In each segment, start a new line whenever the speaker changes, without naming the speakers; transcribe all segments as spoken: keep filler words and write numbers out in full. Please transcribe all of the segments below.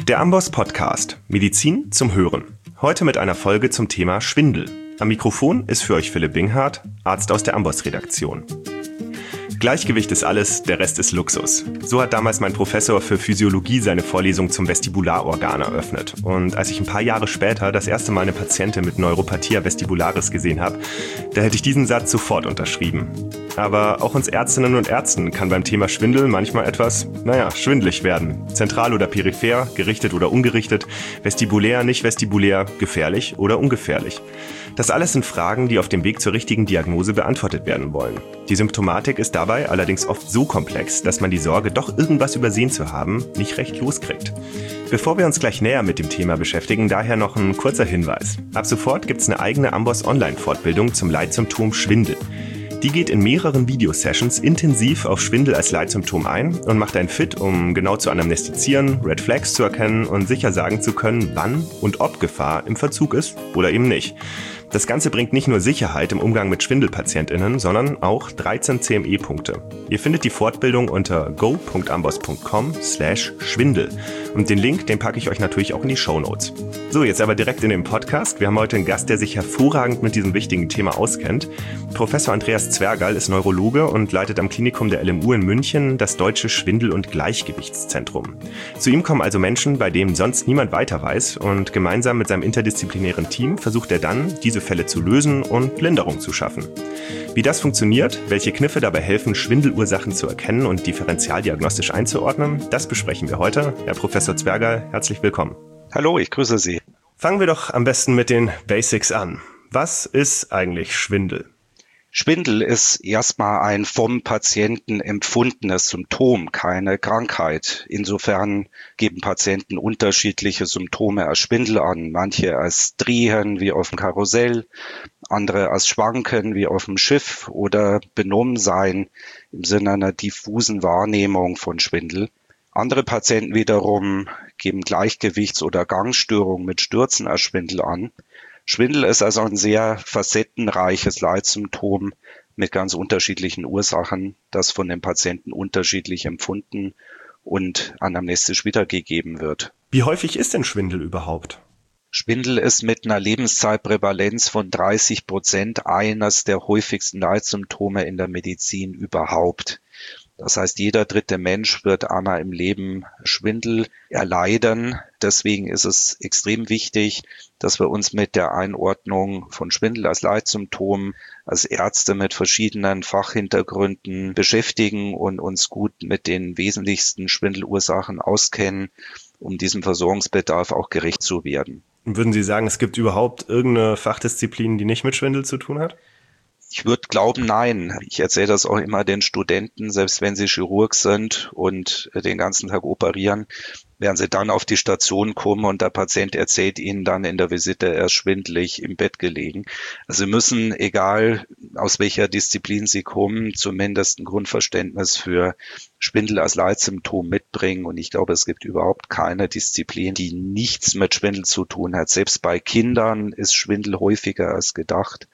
Der Amboss Podcast. Medizin zum Hören. Heute mit einer Folge zum Thema Schwindel. Am Mikrofon ist für euch Philipp Binghardt, Arzt aus der Amboss-Redaktion. Gleichgewicht ist alles, der Rest ist Luxus. So hat damals mein Professor für Physiologie seine Vorlesung zum Vestibularorgan eröffnet. Und als ich ein paar Jahre später das erste Mal eine Patientin mit Neuropathia vestibularis gesehen habe, da hätte ich diesen Satz sofort unterschrieben. Aber auch uns Ärztinnen und Ärzten kann beim Thema Schwindel manchmal etwas, naja, schwindelig werden. Zentral oder peripher, gerichtet oder ungerichtet, vestibulär, nicht vestibulär, gefährlich oder ungefährlich. Das alles sind Fragen, die auf dem Weg zur richtigen Diagnose beantwortet werden wollen. Die Symptomatik ist dabei allerdings oft so komplex, dass man die Sorge, doch irgendwas übersehen zu haben, nicht recht loskriegt. Bevor wir uns gleich näher mit dem Thema beschäftigen, daher noch ein kurzer Hinweis. Ab sofort gibt es eine eigene Amboss-Online-Fortbildung zum Leitsymptom Schwindel. Die geht in mehreren Videosessions intensiv auf Schwindel als Leitsymptom ein und macht einen fit, um genau zu anamnestizieren, Red Flags zu erkennen und sicher sagen zu können, wann und ob Gefahr im Verzug ist oder eben nicht. Das Ganze bringt nicht nur Sicherheit im Umgang mit SchwindelpatientInnen, sondern auch dreizehn C M E-Punkte. Ihr findet die Fortbildung unter go punkt amboss punkt com slash Schwindel. Und den Link, den packe ich euch natürlich auch in die Shownotes. So, jetzt aber direkt in den Podcast. Wir haben heute einen Gast, der sich hervorragend mit diesem wichtigen Thema auskennt. Professor Andreas Zwergal ist Neurologe und leitet am Klinikum der L M U in München das Deutsche Schwindel- und Gleichgewichtszentrum. Zu ihm kommen also Menschen, bei denen sonst niemand weiter weiß, und gemeinsam mit seinem interdisziplinären Team versucht er dann, diese Fälle zu lösen und Linderung zu schaffen. Wie das funktioniert, welche Kniffe dabei helfen, Schwindelursachen zu erkennen und differentialdiagnostisch einzuordnen, das besprechen wir heute. Herr Professor Zwergal, herzlich willkommen.
Hallo, ich grüße Sie.
Fangen wir doch am besten mit den Basics an. Was ist eigentlich Schwindel?
Schwindel ist erstmal ein vom Patienten empfundenes Symptom, keine Krankheit. Insofern geben Patienten unterschiedliche Symptome als Schwindel an. Manche als Drehen wie auf dem Karussell, andere als Schwanken wie auf dem Schiff oder Benommensein im Sinne einer diffusen Wahrnehmung von Schwindel. Andere Patienten wiederum geben Gleichgewichts- oder Gangstörungen mit Stürzen als Schwindel an. Schwindel ist also ein sehr facettenreiches Leitsymptom mit ganz unterschiedlichen Ursachen, das von den Patienten unterschiedlich empfunden und anamnestisch wiedergegeben wird.
Wie häufig ist denn Schwindel überhaupt?
Schwindel ist mit einer Lebenszeitprävalenz von dreißig Prozent eines der häufigsten Leitsymptome in der Medizin überhaupt. Das heißt, jeder dritte Mensch wird einmal im Leben Schwindel erleiden. Deswegen ist es extrem wichtig, dass wir uns mit der Einordnung von Schwindel als Leitsymptom als Ärzte mit verschiedenen Fachhintergründen beschäftigen und uns gut mit den wesentlichsten Schwindelursachen auskennen, um diesem Versorgungsbedarf auch gerecht zu werden.
Würden Sie sagen, es gibt überhaupt irgendeine Fachdisziplin, die nicht mit Schwindel zu tun hat?
Ich würde glauben, nein. Ich erzähle das auch immer den Studenten, selbst wenn sie Chirurg sind und den ganzen Tag operieren, werden sie dann auf die Station kommen und der Patient erzählt ihnen dann in der Visite, er ist schwindelig im Bett gelegen. Also sie müssen, egal aus welcher Disziplin sie kommen, zumindest ein Grundverständnis für Schwindel als Leitsymptom mitbringen. Und ich glaube, es gibt überhaupt keine Disziplin, die nichts mit Schwindel zu tun hat. Selbst bei Kindern ist Schwindel häufiger als gedacht.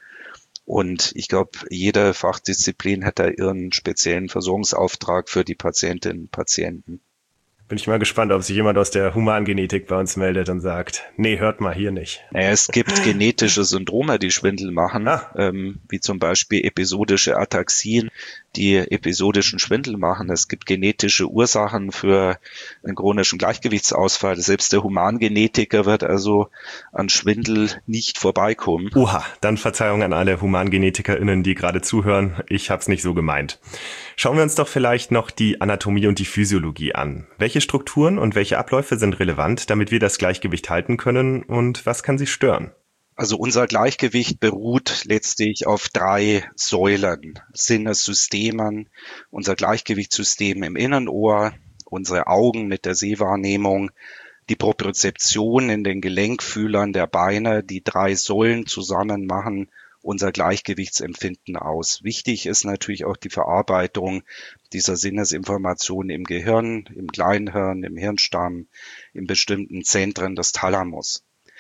Und ich glaube, jede Fachdisziplin hat da ihren speziellen Versorgungsauftrag für die Patientinnen und Patienten.
Bin ich mal gespannt, ob sich jemand aus der Humangenetik bei uns meldet und sagt, nee, hört mal hier nicht.
Naja, es gibt genetische Syndrome, die Schwindel machen, ah. ähm, wie zum Beispiel episodische Ataxien, die episodischen Schwindel machen. Es gibt genetische Ursachen für einen chronischen Gleichgewichtsausfall. Selbst der Humangenetiker wird also an Schwindel nicht vorbeikommen.
Oha, dann Verzeihung an alle HumangenetikerInnen, die gerade zuhören. Ich hab's nicht so gemeint. Schauen wir uns doch vielleicht noch die Anatomie und die Physiologie an. Welche Strukturen und welche Abläufe sind relevant, damit wir das Gleichgewicht halten können, und was kann sie stören?
Also unser Gleichgewicht beruht letztlich auf drei Säulen, Sinnessystemen, unser Gleichgewichtssystem im Innenohr, unsere Augen mit der Sehwahrnehmung, die Propriozeption in den Gelenkfühlern der Beine. Die drei Säulen zusammen machen unser Gleichgewichtsempfinden aus. Wichtig ist natürlich auch die Verarbeitung dieser Sinnesinformationen im Gehirn, im Kleinhirn, im Hirnstamm, in bestimmten Zentren des Thalamus.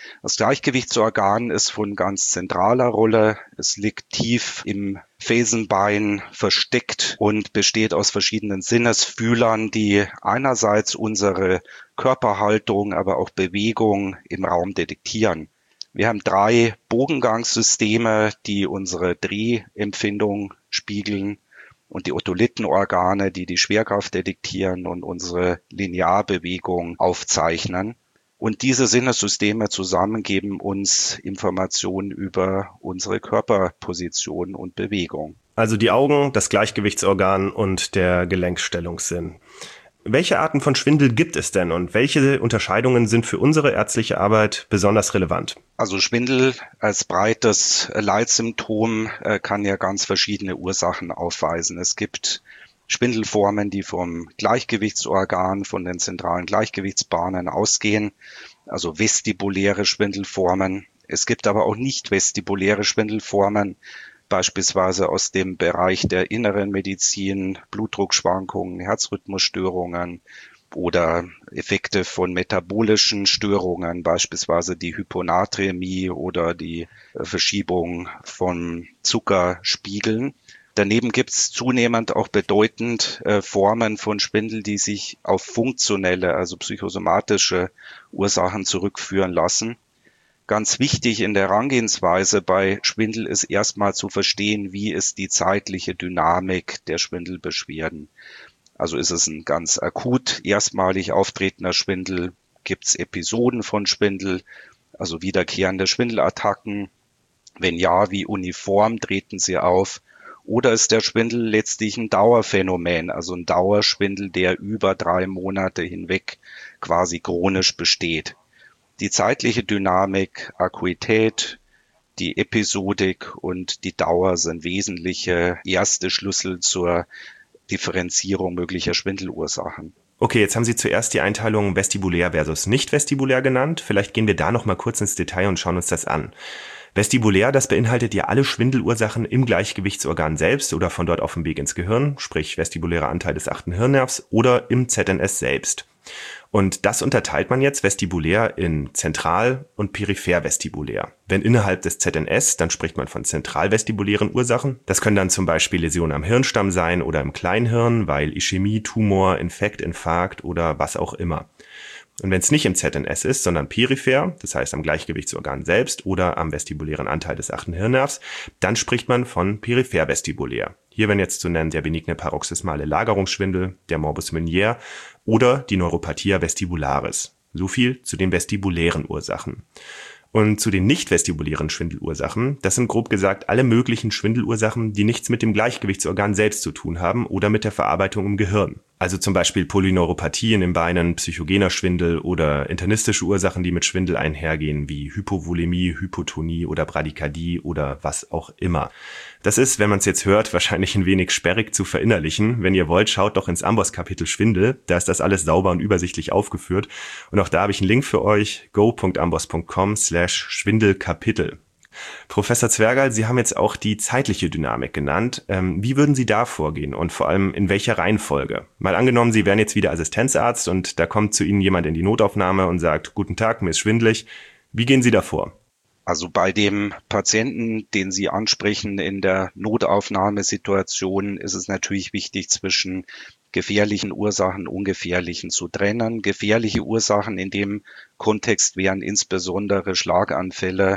Das Gleichgewichtsorgan ist von ganz zentraler Rolle. Es liegt tief im Fesenbein versteckt und besteht aus verschiedenen Sinnesfühlern, die einerseits unsere Körperhaltung, aber auch Bewegung im Raum detektieren. Wir haben drei Bogengangssysteme, die unsere Drehempfindung spiegeln, und die Otolithenorgane, die die Schwerkraft detektieren und unsere Linearbewegung aufzeichnen. Und diese Sinnessysteme zusammen geben uns Informationen über unsere Körperposition und Bewegung.
Also die Augen, das Gleichgewichtsorgan und der Gelenkstellungssinn. Welche Arten von Schwindel gibt es denn und welche Unterscheidungen sind für unsere ärztliche Arbeit besonders relevant?
Also Schwindel als breites Leitsymptom äh, kann ja ganz verschiedene Ursachen aufweisen. Es gibt Schwindelformen, die vom Gleichgewichtsorgan, von den zentralen Gleichgewichtsbahnen ausgehen, also vestibuläre Schwindelformen. Es gibt aber auch nicht vestibuläre Schwindelformen, beispielsweise aus dem Bereich der inneren Medizin, Blutdruckschwankungen, Herzrhythmusstörungen oder Effekte von metabolischen Störungen, beispielsweise die Hyponaträmie oder die Verschiebung von Zuckerspiegeln. Daneben gibt es zunehmend auch bedeutend äh, Formen von Schwindel, die sich auf funktionelle, also psychosomatische Ursachen zurückführen lassen. Ganz wichtig in der Herangehensweise bei Schwindel ist erstmal zu verstehen, wie ist die zeitliche Dynamik der Schwindelbeschwerden. Also ist es ein ganz akut erstmalig auftretender Schwindel, gibt es Episoden von Schwindel, also wiederkehrende Schwindelattacken. Wenn ja, wie uniform treten sie auf? Oder ist der Schwindel letztlich ein Dauerphänomen, also ein Dauerschwindel, der über drei Monate hinweg quasi chronisch besteht? Die zeitliche Dynamik, Akuität, die Episodik und die Dauer sind wesentliche erste Schlüssel zur Differenzierung möglicher Schwindelursachen.
Okay, jetzt haben Sie zuerst die Einteilung vestibulär versus nicht vestibulär genannt. Vielleicht gehen wir da noch mal kurz ins Detail und schauen uns das an. Vestibulär, das beinhaltet ja alle Schwindelursachen im Gleichgewichtsorgan selbst oder von dort auf dem Weg ins Gehirn, sprich vestibulärer Anteil des achten Hirnnervs oder im Z N S selbst. Und das unterteilt man jetzt vestibulär in zentral- und peripher-vestibulär. Wenn innerhalb des Z N S, dann spricht man von zentralvestibulären Ursachen. Das können dann zum Beispiel Läsionen am Hirnstamm sein oder im Kleinhirn, weil Ischämie, Tumor, Infekt, Infarkt oder was auch immer. Und wenn es nicht im Z N S ist, sondern peripher, das heißt am Gleichgewichtsorgan selbst oder am vestibulären Anteil des achten Hirnnervs, dann spricht man von peripher-vestibulär. Hier wären jetzt zu nennen der benigne paroxysmale Lagerungsschwindel, der Morbus Meunier oder die Neuropathia vestibularis. So viel zu den vestibulären Ursachen. Und zu den nicht vestibulären Schwindelursachen, das sind grob gesagt alle möglichen Schwindelursachen, die nichts mit dem Gleichgewichtsorgan selbst zu tun haben oder mit der Verarbeitung im Gehirn. Also zum Beispiel Polyneuropathie in den Beinen, psychogener Schwindel oder internistische Ursachen, die mit Schwindel einhergehen, wie Hypovolämie, Hypotonie oder Bradykardie oder was auch immer. Das ist, wenn man es jetzt hört, wahrscheinlich ein wenig sperrig zu verinnerlichen. Wenn ihr wollt, schaut doch ins Amboss-Kapitel Schwindel. Da ist das alles sauber und übersichtlich aufgeführt. Und auch da habe ich einen Link für euch, go punkt amboss punkt com slash Schwindelkapitel. Professor Zwergal, Sie haben jetzt auch die zeitliche Dynamik genannt. Ähm, wie würden Sie da vorgehen und vor allem in welcher Reihenfolge? Mal angenommen, Sie wären jetzt wieder Assistenzarzt und da kommt zu Ihnen jemand in die Notaufnahme und sagt, guten Tag, mir ist schwindelig. Wie gehen Sie da vor?
Also bei dem Patienten, den Sie ansprechen in der Notaufnahmesituation, ist es natürlich wichtig, zwischen gefährlichen Ursachen, ungefährlichen zu trennen. Gefährliche Ursachen in dem Kontext wären insbesondere Schlaganfälle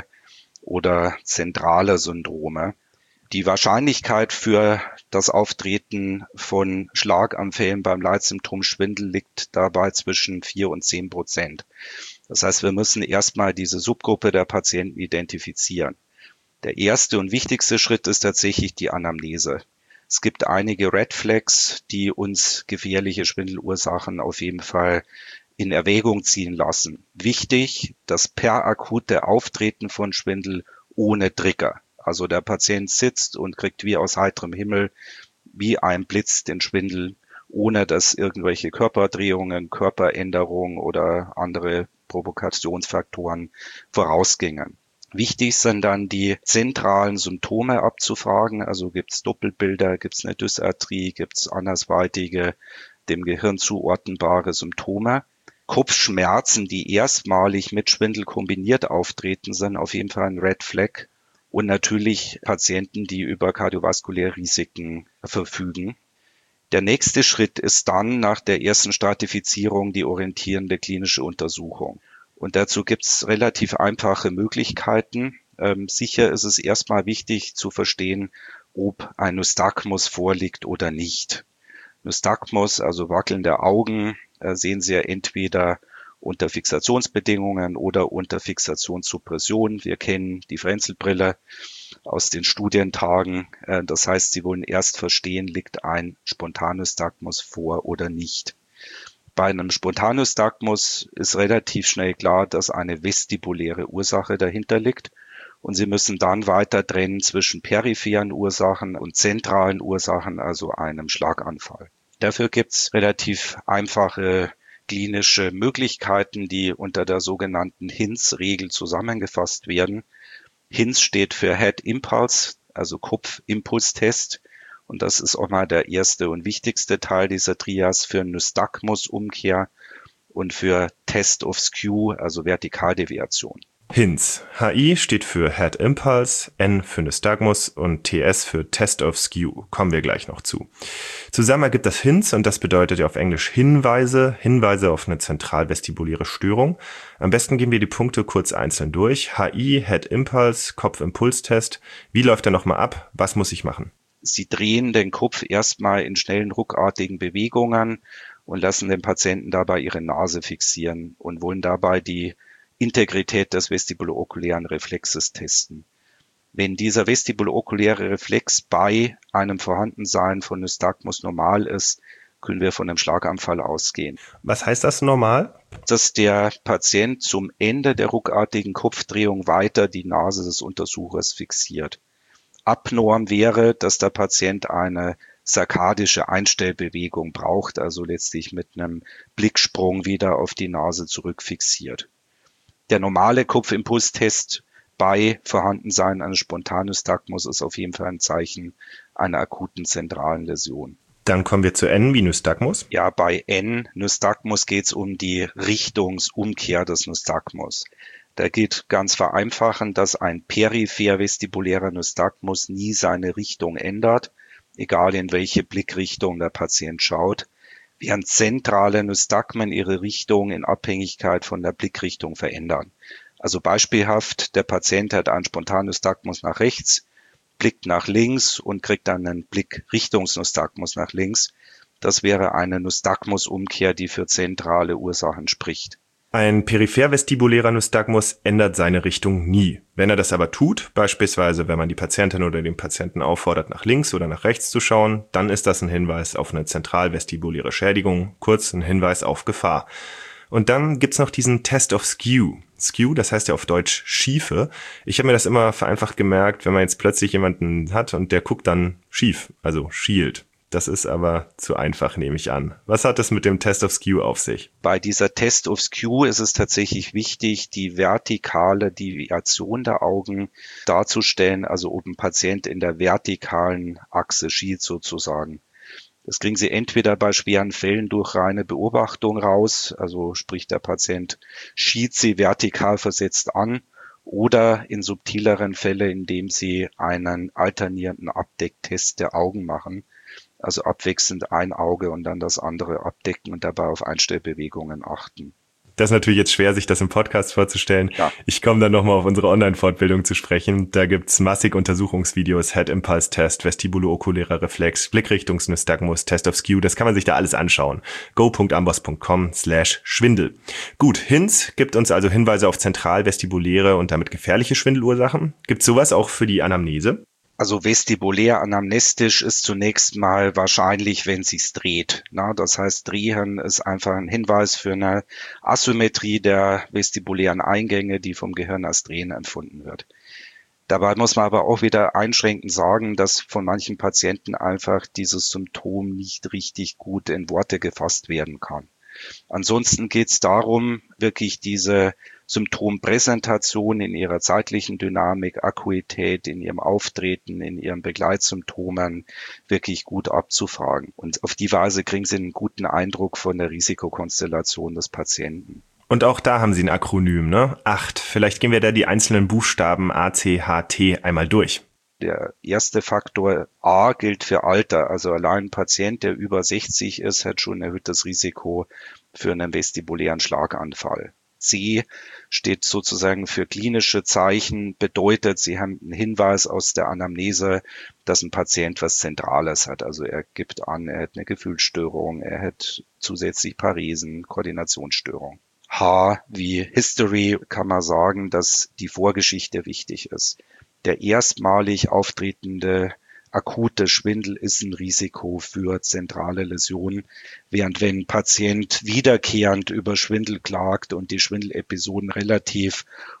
oder zentrale Syndrome. Die Wahrscheinlichkeit für das Auftreten von Schlaganfällen beim Leitsymptom Schwindel liegt dabei zwischen vier und zehn Prozent. Das heißt, wir müssen erstmal diese Subgruppe der Patienten identifizieren. Der erste und wichtigste Schritt ist tatsächlich die Anamnese. Es gibt einige Red Flags, die uns gefährliche Schwindelursachen auf jeden Fall in Erwägung ziehen lassen. Wichtig, das per akute Auftreten von Schwindel ohne Trigger. Also der Patient sitzt und kriegt wie aus heiterem Himmel, wie ein Blitz den Schwindel, ohne dass irgendwelche Körperdrehungen, Körperänderungen oder andere Provokationsfaktoren vorausgingen. Wichtig sind dann die zentralen Symptome abzufragen. Also gibt es Doppelbilder, gibt es eine Dysarthrie, gibt es andersweitige, dem Gehirn zuordnbare Symptome. Kopfschmerzen, die erstmalig mit Schwindel kombiniert auftreten, sind auf jeden Fall ein Red Flag. Und natürlich Patienten, die über kardiovaskuläre Risiken verfügen. Der nächste Schritt ist dann nach der ersten Stratifizierung die orientierende klinische Untersuchung. Und dazu gibt es relativ einfache Möglichkeiten. Ähm, sicher ist es erstmal wichtig zu verstehen, ob ein Nystagmus vorliegt oder nicht. Nystagmus, also wackelnde Augen, äh, sehen Sie ja entweder unter Fixationsbedingungen oder unter Fixationssuppression. Wir kennen die Frenzelbrille aus den Studientagen. Das heißt, Sie wollen erst verstehen, liegt ein Spontannystagmus vor oder nicht. Bei einem Spontannystagmus ist relativ schnell klar, dass eine vestibuläre Ursache dahinter liegt. Und Sie müssen dann weiter trennen zwischen peripheren Ursachen und zentralen Ursachen, also einem Schlaganfall. Dafür gibt es relativ einfache klinische Möglichkeiten, die unter der sogenannten H I N S-Regel zusammengefasst werden. H I N S steht für Head Impulse, also Kopfimpulstest. Und das ist auch mal der erste und wichtigste Teil dieser Trias für Nystagmus-Umkehr und für Test of Skew, also Vertikaldeviation.
H I N S. H I steht für Head Impulse, N für Nystagmus und T S für Test of Skew. Kommen wir gleich noch zu. Zusammen ergibt das H I N S und das bedeutet ja auf Englisch Hinweise, Hinweise auf eine zentralvestibuläre Störung. Am besten gehen wir die Punkte kurz einzeln durch. H I, Head Impulse, Kopfimpulstest. Wie läuft der nochmal ab? Was muss ich machen?
Sie drehen den Kopf erstmal in schnellen, ruckartigen Bewegungen und lassen den Patienten dabei ihre Nase fixieren und wollen dabei die Integrität des vestibulo-okulären Reflexes testen. Wenn dieser vestibulo-okuläre Reflex bei einem Vorhandensein von Nystagmus normal ist, können wir von einem Schlaganfall ausgehen.
Was heißt das normal?
Dass der Patient zum Ende der ruckartigen Kopfdrehung weiter die Nase des Untersuchers fixiert. Abnorm wäre, dass der Patient eine saccadische Einstellbewegung braucht, also letztlich mit einem Blicksprung wieder auf die Nase zurückfixiert. Der normale Kopfimpulstest bei Vorhandensein eines Spontannystagmus ist auf jeden Fall ein Zeichen einer akuten zentralen Läsion.
Dann kommen wir zu N wie Nystagmus.
Ja, bei N, Nystagmus, geht es um die Richtungsumkehr des Nystagmus. Da geht ganz vereinfachend, dass ein peripher vestibulärer Nystagmus nie seine Richtung ändert, egal in welche Blickrichtung der Patient schaut, während zentrale Nystagmen ihre Richtung in Abhängigkeit von der Blickrichtung verändern. Also beispielhaft, der Patient hat einen Spontannystagmus nach rechts, blickt nach links und kriegt dann einen Blickrichtungsnystagmus nach links. Das wäre eine Nystagmusumkehr, die für zentrale Ursachen spricht.
Ein peripher-vestibulärer Nystagmus ändert seine Richtung nie. Wenn er das aber tut, beispielsweise wenn man die Patientin oder den Patienten auffordert, nach links oder nach rechts zu schauen, dann ist das ein Hinweis auf eine zentralvestibuläre Schädigung, kurz ein Hinweis auf Gefahr. Und dann gibt's noch diesen Test of Skew. Skew, das heißt ja auf Deutsch Schiefe. Ich habe mir das immer vereinfacht gemerkt, wenn man jetzt plötzlich jemanden hat und der guckt dann schief, also schielt. Das ist aber zu einfach, nehme ich an. Was hat es mit dem Test of Skew auf sich?
Bei dieser Test of Skew ist es tatsächlich wichtig, die vertikale Deviation der Augen darzustellen, also ob ein Patient in der vertikalen Achse schielt sozusagen. Das kriegen Sie entweder bei schweren Fällen durch reine Beobachtung raus, also sprich der Patient schielt Sie vertikal versetzt an, oder in subtileren Fällen, indem Sie einen alternierenden Abdecktest der Augen machen. Also abwechselnd ein Auge und dann das andere abdecken und dabei auf Einstellbewegungen achten.
Das ist natürlich jetzt schwer, sich das im Podcast vorzustellen.
Ja.
Ich komme dann nochmal auf unsere Online-Fortbildung zu sprechen. Da gibt's massig Untersuchungsvideos, Head-Impulse-Test, vestibulo-okulärer Reflex, Blickrichtungsnystagmus, Test of Skew. Das kann man sich da alles anschauen. go.ambos.com slash Schwindel. Gut, H I N S gibt uns also Hinweise auf zentral-vestibuläre und damit gefährliche Schwindelursachen. Gibt's sowas auch für die Anamnese?
Also vestibulär anamnestisch ist zunächst mal wahrscheinlich, wenn sich's dreht. Na, das heißt, Drehen ist einfach ein Hinweis für eine Asymmetrie der vestibulären Eingänge, die vom Gehirn als Drehen empfunden wird. Dabei muss man aber auch wieder einschränkend sagen, dass von manchen Patienten einfach dieses Symptom nicht richtig gut in Worte gefasst werden kann. Ansonsten geht's darum, wirklich diese Symptompräsentation in ihrer zeitlichen Dynamik, Akuität, in ihrem Auftreten, in ihren Begleitsymptomen wirklich gut abzufragen. Und auf die Weise kriegen Sie einen guten Eindruck von der Risikokonstellation des Patienten.
Und auch da haben Sie ein Akronym, ne? acht. Vielleicht gehen wir da die einzelnen Buchstaben A, C, H, T einmal durch.
Der erste Faktor A gilt für Alter. Also allein ein Patient, der über sechzig ist, hat schon ein erhöhtes Risiko für einen vestibulären Schlaganfall. C steht sozusagen für klinische Zeichen, bedeutet, Sie haben einen Hinweis aus der Anamnese, dass ein Patient was Zentrales hat. Also er gibt an, er hat eine Gefühlsstörung, er hat zusätzlich Paresen, Koordinationsstörung. H wie History kann man sagen, dass die Vorgeschichte wichtig ist. Der erstmalig auftretende akute Schwindel ist ein Risiko für zentrale Läsionen, während wenn ein Patient wiederkehrend über Schwindel klagt und die Schwindelepisoden relativ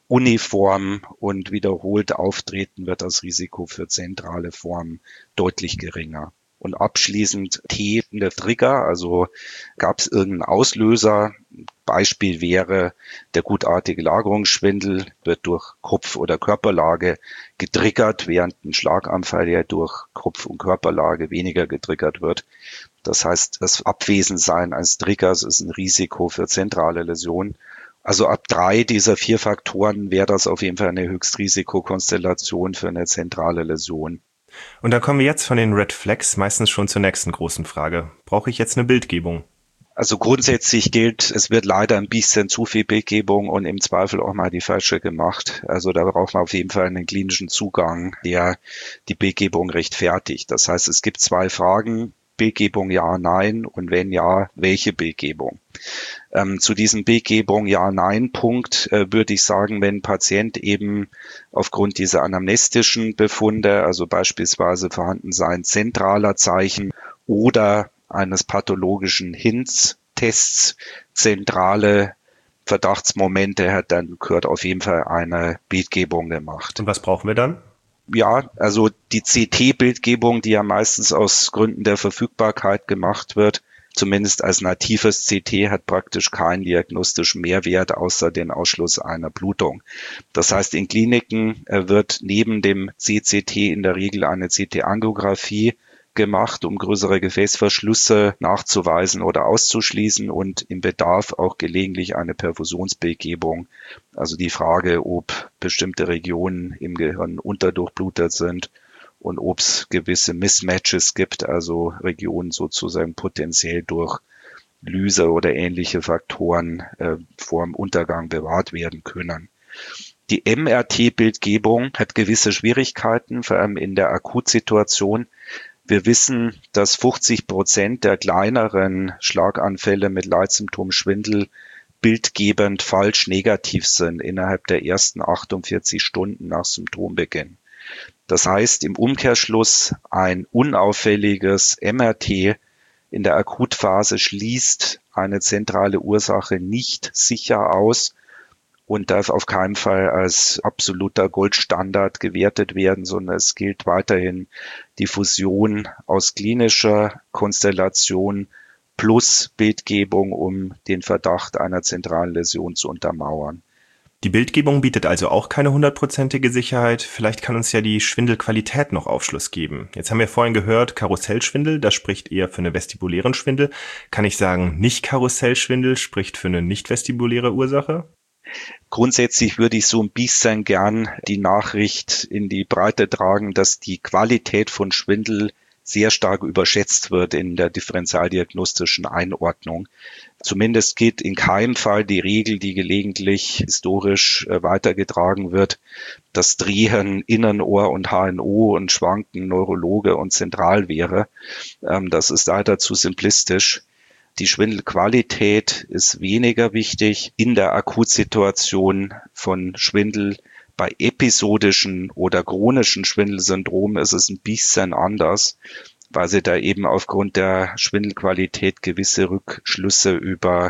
uniform und wiederholt auftreten, wird das Risiko für zentrale Formen deutlich geringer. Und abschließend T, der Trigger, also gab es irgendeinen Auslöser. Beispiel wäre, der gutartige Lagerungsschwindel wird durch Kopf- oder Körperlage getriggert, während ein Schlaganfall ja durch Kopf- und Körperlage weniger getriggert wird. Das heißt, das Abwesensein eines Triggers ist ein Risiko für zentrale Läsionen. Also ab drei dieser vier Faktoren wäre das auf jeden Fall eine Höchstrisikokonstellation für eine zentrale Läsion.
Und dann kommen wir jetzt von den Red Flags meistens schon zur nächsten großen Frage. Brauche ich jetzt eine Bildgebung?
Also grundsätzlich gilt, es wird leider ein bisschen zu viel Bildgebung und im Zweifel auch mal die falsche gemacht. Also da braucht man auf jeden Fall einen klinischen Zugang, der die Bildgebung rechtfertigt. Das heißt, es gibt zwei Fragen. Bildgebung ja, nein und wenn ja, welche Bildgebung? Ähm, zu diesem Bildgebung ja, nein Punkt äh, würde ich sagen, wenn ein Patient eben aufgrund dieser anamnestischen Befunde, also beispielsweise Vorhandensein zentraler Zeichen oder eines pathologischen Hints-Tests zentrale Verdachtsmomente hat, dann gehört auf jeden Fall eine Bildgebung gemacht.
Und was brauchen wir dann?
Ja, also die C T-Bildgebung, die ja meistens aus Gründen der Verfügbarkeit gemacht wird, zumindest als natives C T, hat praktisch keinen diagnostischen Mehrwert außer den Ausschluss einer Blutung. Das heißt, in Kliniken wird neben dem C C T in der Regel eine C T-Angiografie gemacht, um größere Gefäßverschlüsse nachzuweisen oder auszuschließen und im Bedarf auch gelegentlich eine Perfusionsbildgebung. Also die Frage, ob bestimmte Regionen im Gehirn unterdurchblutet sind und ob es gewisse Mismatches gibt, also Regionen sozusagen potenziell durch Lyse oder ähnliche Faktoren äh, vor dem Untergang bewahrt werden können. Die M R T-Bildgebung hat gewisse Schwierigkeiten, vor allem in der Akutsituation. Wir wissen, dass fünfzig Prozent der kleineren Schlaganfälle mit Leitsymptom Schwindel bildgebend falsch negativ sind innerhalb der ersten achtundvierzig Stunden nach Symptombeginn. Das heißt im Umkehrschluss, ein unauffälliges M R T in der Akutphase schließt eine zentrale Ursache nicht sicher aus und darf auf keinen Fall als absoluter Goldstandard gewertet werden, sondern es gilt weiterhin die Fusion aus klinischer Konstellation plus Bildgebung, um den Verdacht einer zentralen Läsion zu untermauern.
Die Bildgebung bietet also auch keine hundertprozentige Sicherheit. Vielleicht kann uns ja die Schwindelqualität noch Aufschluss geben. Jetzt haben wir vorhin gehört, Karussellschwindel, das spricht eher für eine vestibulären Schwindel. Kann ich sagen, nicht Karussellschwindel spricht für eine nicht vestibuläre Ursache?
Grundsätzlich würde ich so ein bisschen gern die Nachricht in die Breite tragen, dass die Qualität von Schwindel sehr stark überschätzt wird in der differentialdiagnostischen Einordnung. Zumindest gilt in keinem Fall die Regel, die gelegentlich historisch weitergetragen wird, dass Drehen Innenohr und H N O und Schwanken Neurologe und zentral wäre. Das ist leider zu simplistisch. Die Schwindelqualität ist weniger wichtig in der Akutsituation von Schwindel. Bei episodischen oder chronischen Schwindelsyndromen ist es ein bisschen anders, weil sie da eben aufgrund der Schwindelqualität gewisse Rückschlüsse über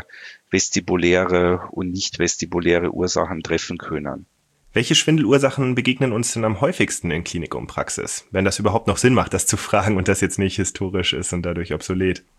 vestibuläre und nicht vestibuläre Ursachen treffen können.
Welche Schwindelursachen begegnen uns denn am häufigsten in Klinik und Praxis? Wenn das überhaupt noch Sinn macht, das zu fragen und das jetzt nicht historisch ist und dadurch obsolet.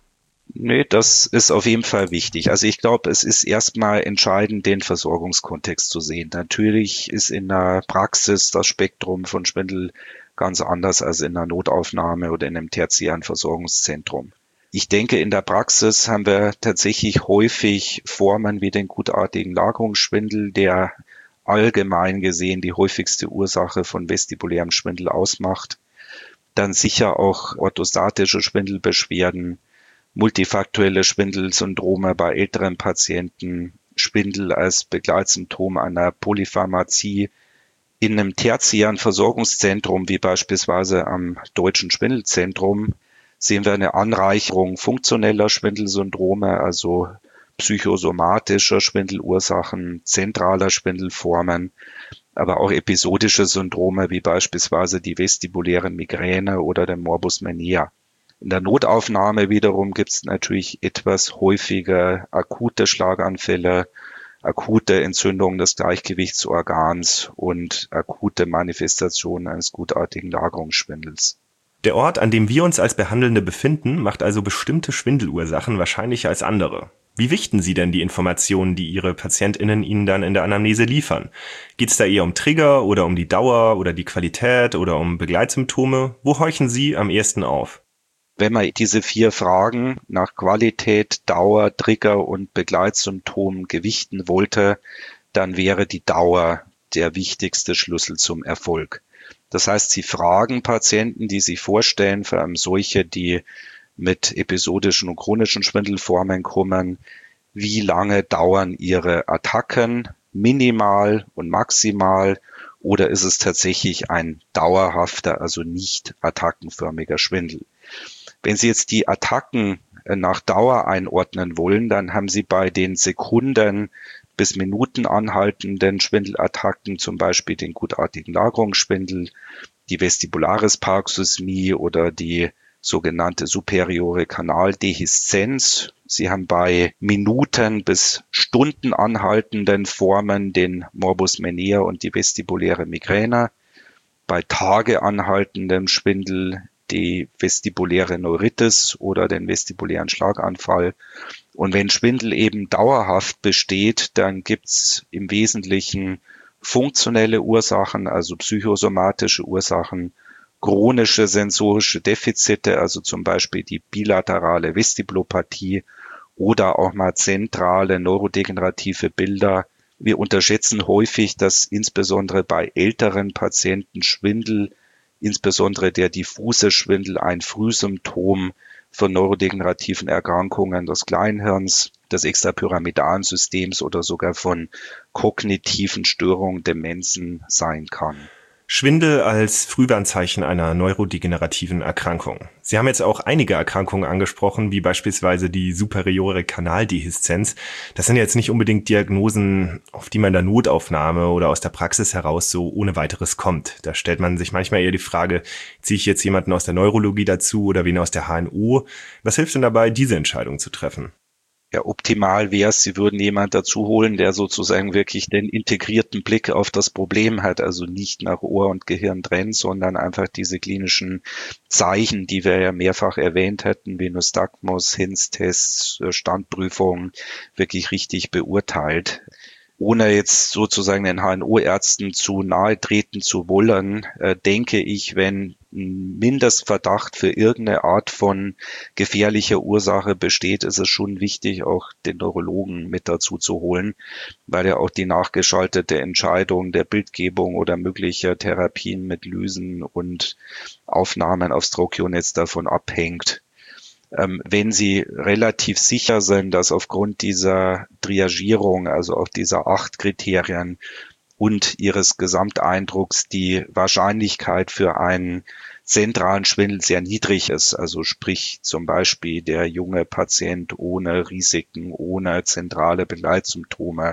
Nee, das ist auf jeden Fall wichtig. Also ich glaube, es ist erstmal entscheidend, den Versorgungskontext zu sehen. Natürlich ist in der Praxis das Spektrum von Schwindel ganz anders als in einer Notaufnahme oder in einem tertiären Versorgungszentrum. Ich denke, in der Praxis haben wir tatsächlich häufig Formen wie den gutartigen Lagerungsschwindel, der allgemein gesehen die häufigste Ursache von vestibulärem Schwindel ausmacht. Dann sicher auch orthostatische Schwindelbeschwerden, multifaktuelle Schwindelsyndrome bei älteren Patienten, Schwindel als Begleitsymptom einer Polypharmazie. In einem tertiären Versorgungszentrum, wie beispielsweise am Deutschen Schwindelzentrum, sehen wir eine Anreicherung funktioneller Schwindelsyndrome, also psychosomatischer Schwindelursachen, zentraler Schwindelformen, aber auch episodische Syndrome, wie beispielsweise die vestibuläre Migräne oder der Morbus Menier. In der Notaufnahme wiederum gibt es natürlich etwas häufiger akute Schlaganfälle, akute Entzündung des Gleichgewichtsorgans und akute Manifestationen eines gutartigen Lagerungsschwindels.
Der Ort, an dem wir uns als Behandelnde befinden, macht also bestimmte Schwindelursachen wahrscheinlicher als andere. Wie wichten Sie denn die Informationen, die Ihre PatientInnen Ihnen dann in der Anamnese liefern? Geht es da eher um Trigger oder um die Dauer oder die Qualität oder um Begleitsymptome? Wo horchen Sie am ehesten auf?
Wenn man diese vier Fragen nach Qualität, Dauer, Trigger und Begleitsymptomen gewichten wollte, dann wäre die Dauer der wichtigste Schlüssel zum Erfolg. Das heißt, Sie fragen Patienten, die sich vorstellen, vor allem solche, die mit episodischen und chronischen Schwindelformen kommen, wie lange dauern ihre Attacken, minimal und maximal, oder ist es tatsächlich ein dauerhafter, also nicht attackenförmiger Schwindel? Wenn Sie jetzt die Attacken nach Dauer einordnen wollen, dann haben Sie bei den Sekunden bis Minuten anhaltenden Schwindelattacken zum Beispiel den gutartigen Lagerungsschwindel, die Vestibularisparoxysmie oder die sogenannte superiore Kanaldehiszenz. Sie haben bei Minuten bis Stunden anhaltenden Formen den Morbus Menier und die vestibuläre Migräne. Bei Tage anhaltendem Schwindel die vestibuläre Neuritis oder den vestibulären Schlaganfall. Und wenn Schwindel eben dauerhaft besteht, dann gibt's im Wesentlichen funktionelle Ursachen, also psychosomatische Ursachen, chronische sensorische Defizite, also zum Beispiel die bilaterale Vestibulopathie oder auch mal zentrale neurodegenerative Bilder. Wir unterschätzen häufig, dass insbesondere bei älteren Patienten Schwindel, insbesondere der diffuse Schwindel, ein Frühsymptom von neurodegenerativen Erkrankungen des Kleinhirns, des extrapyramidalen Systems oder sogar von kognitiven Störungen, Demenzen sein kann.
Schwindel als Frühwarnzeichen einer neurodegenerativen Erkrankung. Sie haben jetzt auch einige Erkrankungen angesprochen, wie beispielsweise die superiore Kanaldehiszenz. Das sind jetzt nicht unbedingt Diagnosen, auf die man in der Notaufnahme oder aus der Praxis heraus so ohne weiteres kommt. Da stellt man sich manchmal eher die Frage, ziehe ich jetzt jemanden aus der Neurologie dazu oder wen aus der H N O? Was hilft denn dabei, diese Entscheidung zu treffen?
Ja, optimal wäre es, Sie würden jemand dazu holen, der sozusagen wirklich den integrierten Blick auf das Problem hat, also nicht nach Ohr und Gehirn trennt, sondern einfach diese klinischen Zeichen, die wir ja mehrfach erwähnt hätten, wie Nystagmus, Hinz-Tests, Standprüfungen, wirklich richtig beurteilt. Ohne jetzt sozusagen den H N O-Ärzten zu nahe treten zu wollen, äh, denke ich, wenn ein Mindestverdacht für irgendeine Art von gefährlicher Ursache besteht, ist es schon wichtig, auch den Neurologen mit dazu zu holen, weil ja auch die nachgeschaltete Entscheidung der Bildgebung oder möglicher Therapien mit Lysen und Aufnahmen aufs Trochionetz davon abhängt. Ähm, wenn Sie relativ sicher sind, dass aufgrund dieser Triagierung, also auch dieser acht Kriterien und Ihres Gesamteindrucks die Wahrscheinlichkeit für einen zentralen Schwindel sehr niedrig ist, also sprich zum Beispiel der junge Patient ohne Risiken, ohne zentrale Begleitsymptome,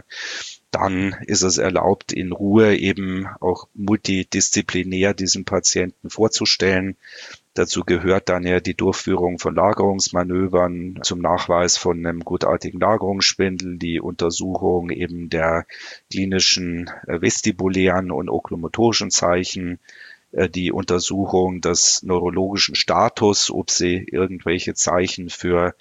dann ist es erlaubt, in Ruhe eben auch multidisziplinär diesen Patienten vorzustellen. Dazu gehört dann ja die Durchführung von Lagerungsmanövern zum Nachweis von einem gutartigen Lagerungsschwindel, die Untersuchung eben der klinischen vestibulären und okulomotorischen Zeichen, die Untersuchung des neurologischen Status, ob sie irgendwelche Zeichen für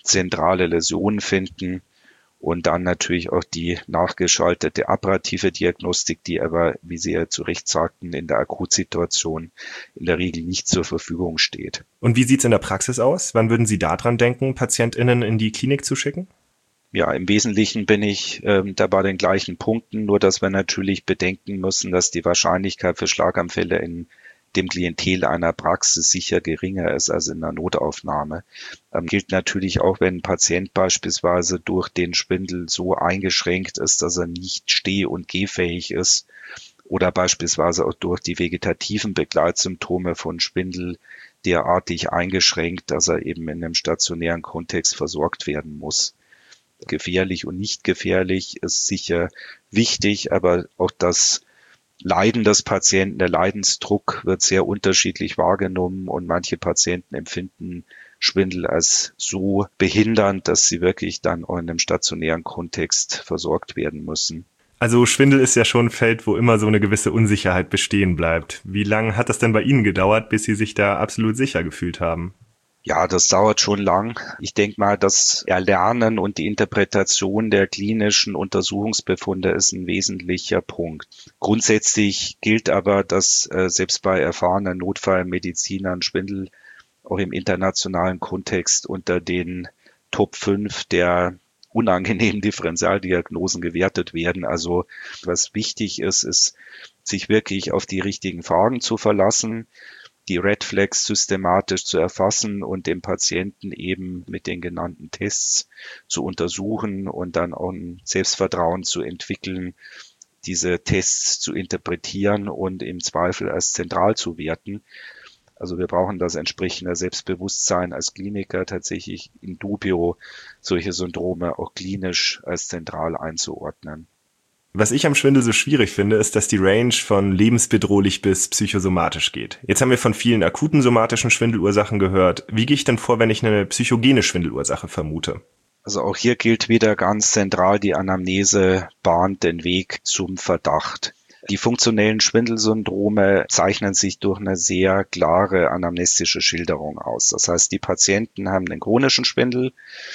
zentrale Läsionen finden und dann natürlich auch die nachgeschaltete apparative Diagnostik, die aber, wie Sie ja zu Recht sagten, in der Akutsituation in der Regel nicht zur Verfügung steht.
Und wie sieht es in der Praxis aus? Wann würden Sie daran denken, PatientInnen in die Klinik zu schicken?
Ja, im Wesentlichen bin ich ähm, da bei den gleichen Punkten, nur dass wir natürlich bedenken müssen, dass die Wahrscheinlichkeit für Schlaganfälle in dem Klientel einer Praxis sicher geringer ist als in der Notaufnahme. Ähm, gilt natürlich auch, wenn ein Patient beispielsweise durch den Schwindel so eingeschränkt ist, dass er nicht steh- und gehfähig ist oder beispielsweise auch durch die vegetativen Begleitsymptome von Schwindel derartig eingeschränkt, dass er eben in einem stationären Kontext versorgt werden muss. Gefährlich und nicht gefährlich ist sicher wichtig, aber auch das Leiden des Patienten, der Leidensdruck wird sehr unterschiedlich wahrgenommen und manche Patienten empfinden Schwindel als so behindernd, dass sie wirklich dann auch in einem stationären Kontext versorgt werden müssen.
Also Schwindel ist ja schon ein Feld, wo immer so eine gewisse Unsicherheit bestehen bleibt. Wie lange hat das denn bei Ihnen gedauert, bis Sie sich da absolut sicher gefühlt haben?
Ja, das dauert schon lang. Ich denke mal, das Erlernen und die Interpretation der klinischen Untersuchungsbefunde ist ein wesentlicher Punkt. Grundsätzlich gilt aber, dass äh, selbst bei erfahrenen Notfallmedizinern Schwindel auch im internationalen Kontext unter den Top fünf der unangenehmen Differentialdiagnosen gewertet werden. Also was wichtig ist, ist, sich wirklich auf die richtigen Fragen zu verlassen, die Red Flags systematisch zu erfassen und den Patienten eben mit den genannten Tests zu untersuchen und dann auch ein Selbstvertrauen zu entwickeln, diese Tests zu interpretieren und im Zweifel als zentral zu werten. Also wir brauchen das entsprechende Selbstbewusstsein als Kliniker, tatsächlich in dubio solche Syndrome auch klinisch als zentral einzuordnen.
Was ich am Schwindel so schwierig finde, ist, dass die Range von lebensbedrohlich bis psychosomatisch geht. Jetzt haben wir von vielen akuten somatischen Schwindelursachen gehört. Wie gehe ich denn vor, wenn ich eine psychogene Schwindelursache vermute?
Also auch hier gilt wieder ganz zentral, die Anamnese bahnt den Weg zum Verdacht. Die funktionellen Schwindelsyndrome zeichnen sich durch eine sehr klare anamnestische Schilderung aus. Das heißt, die Patienten haben einen chronischen Schwindel,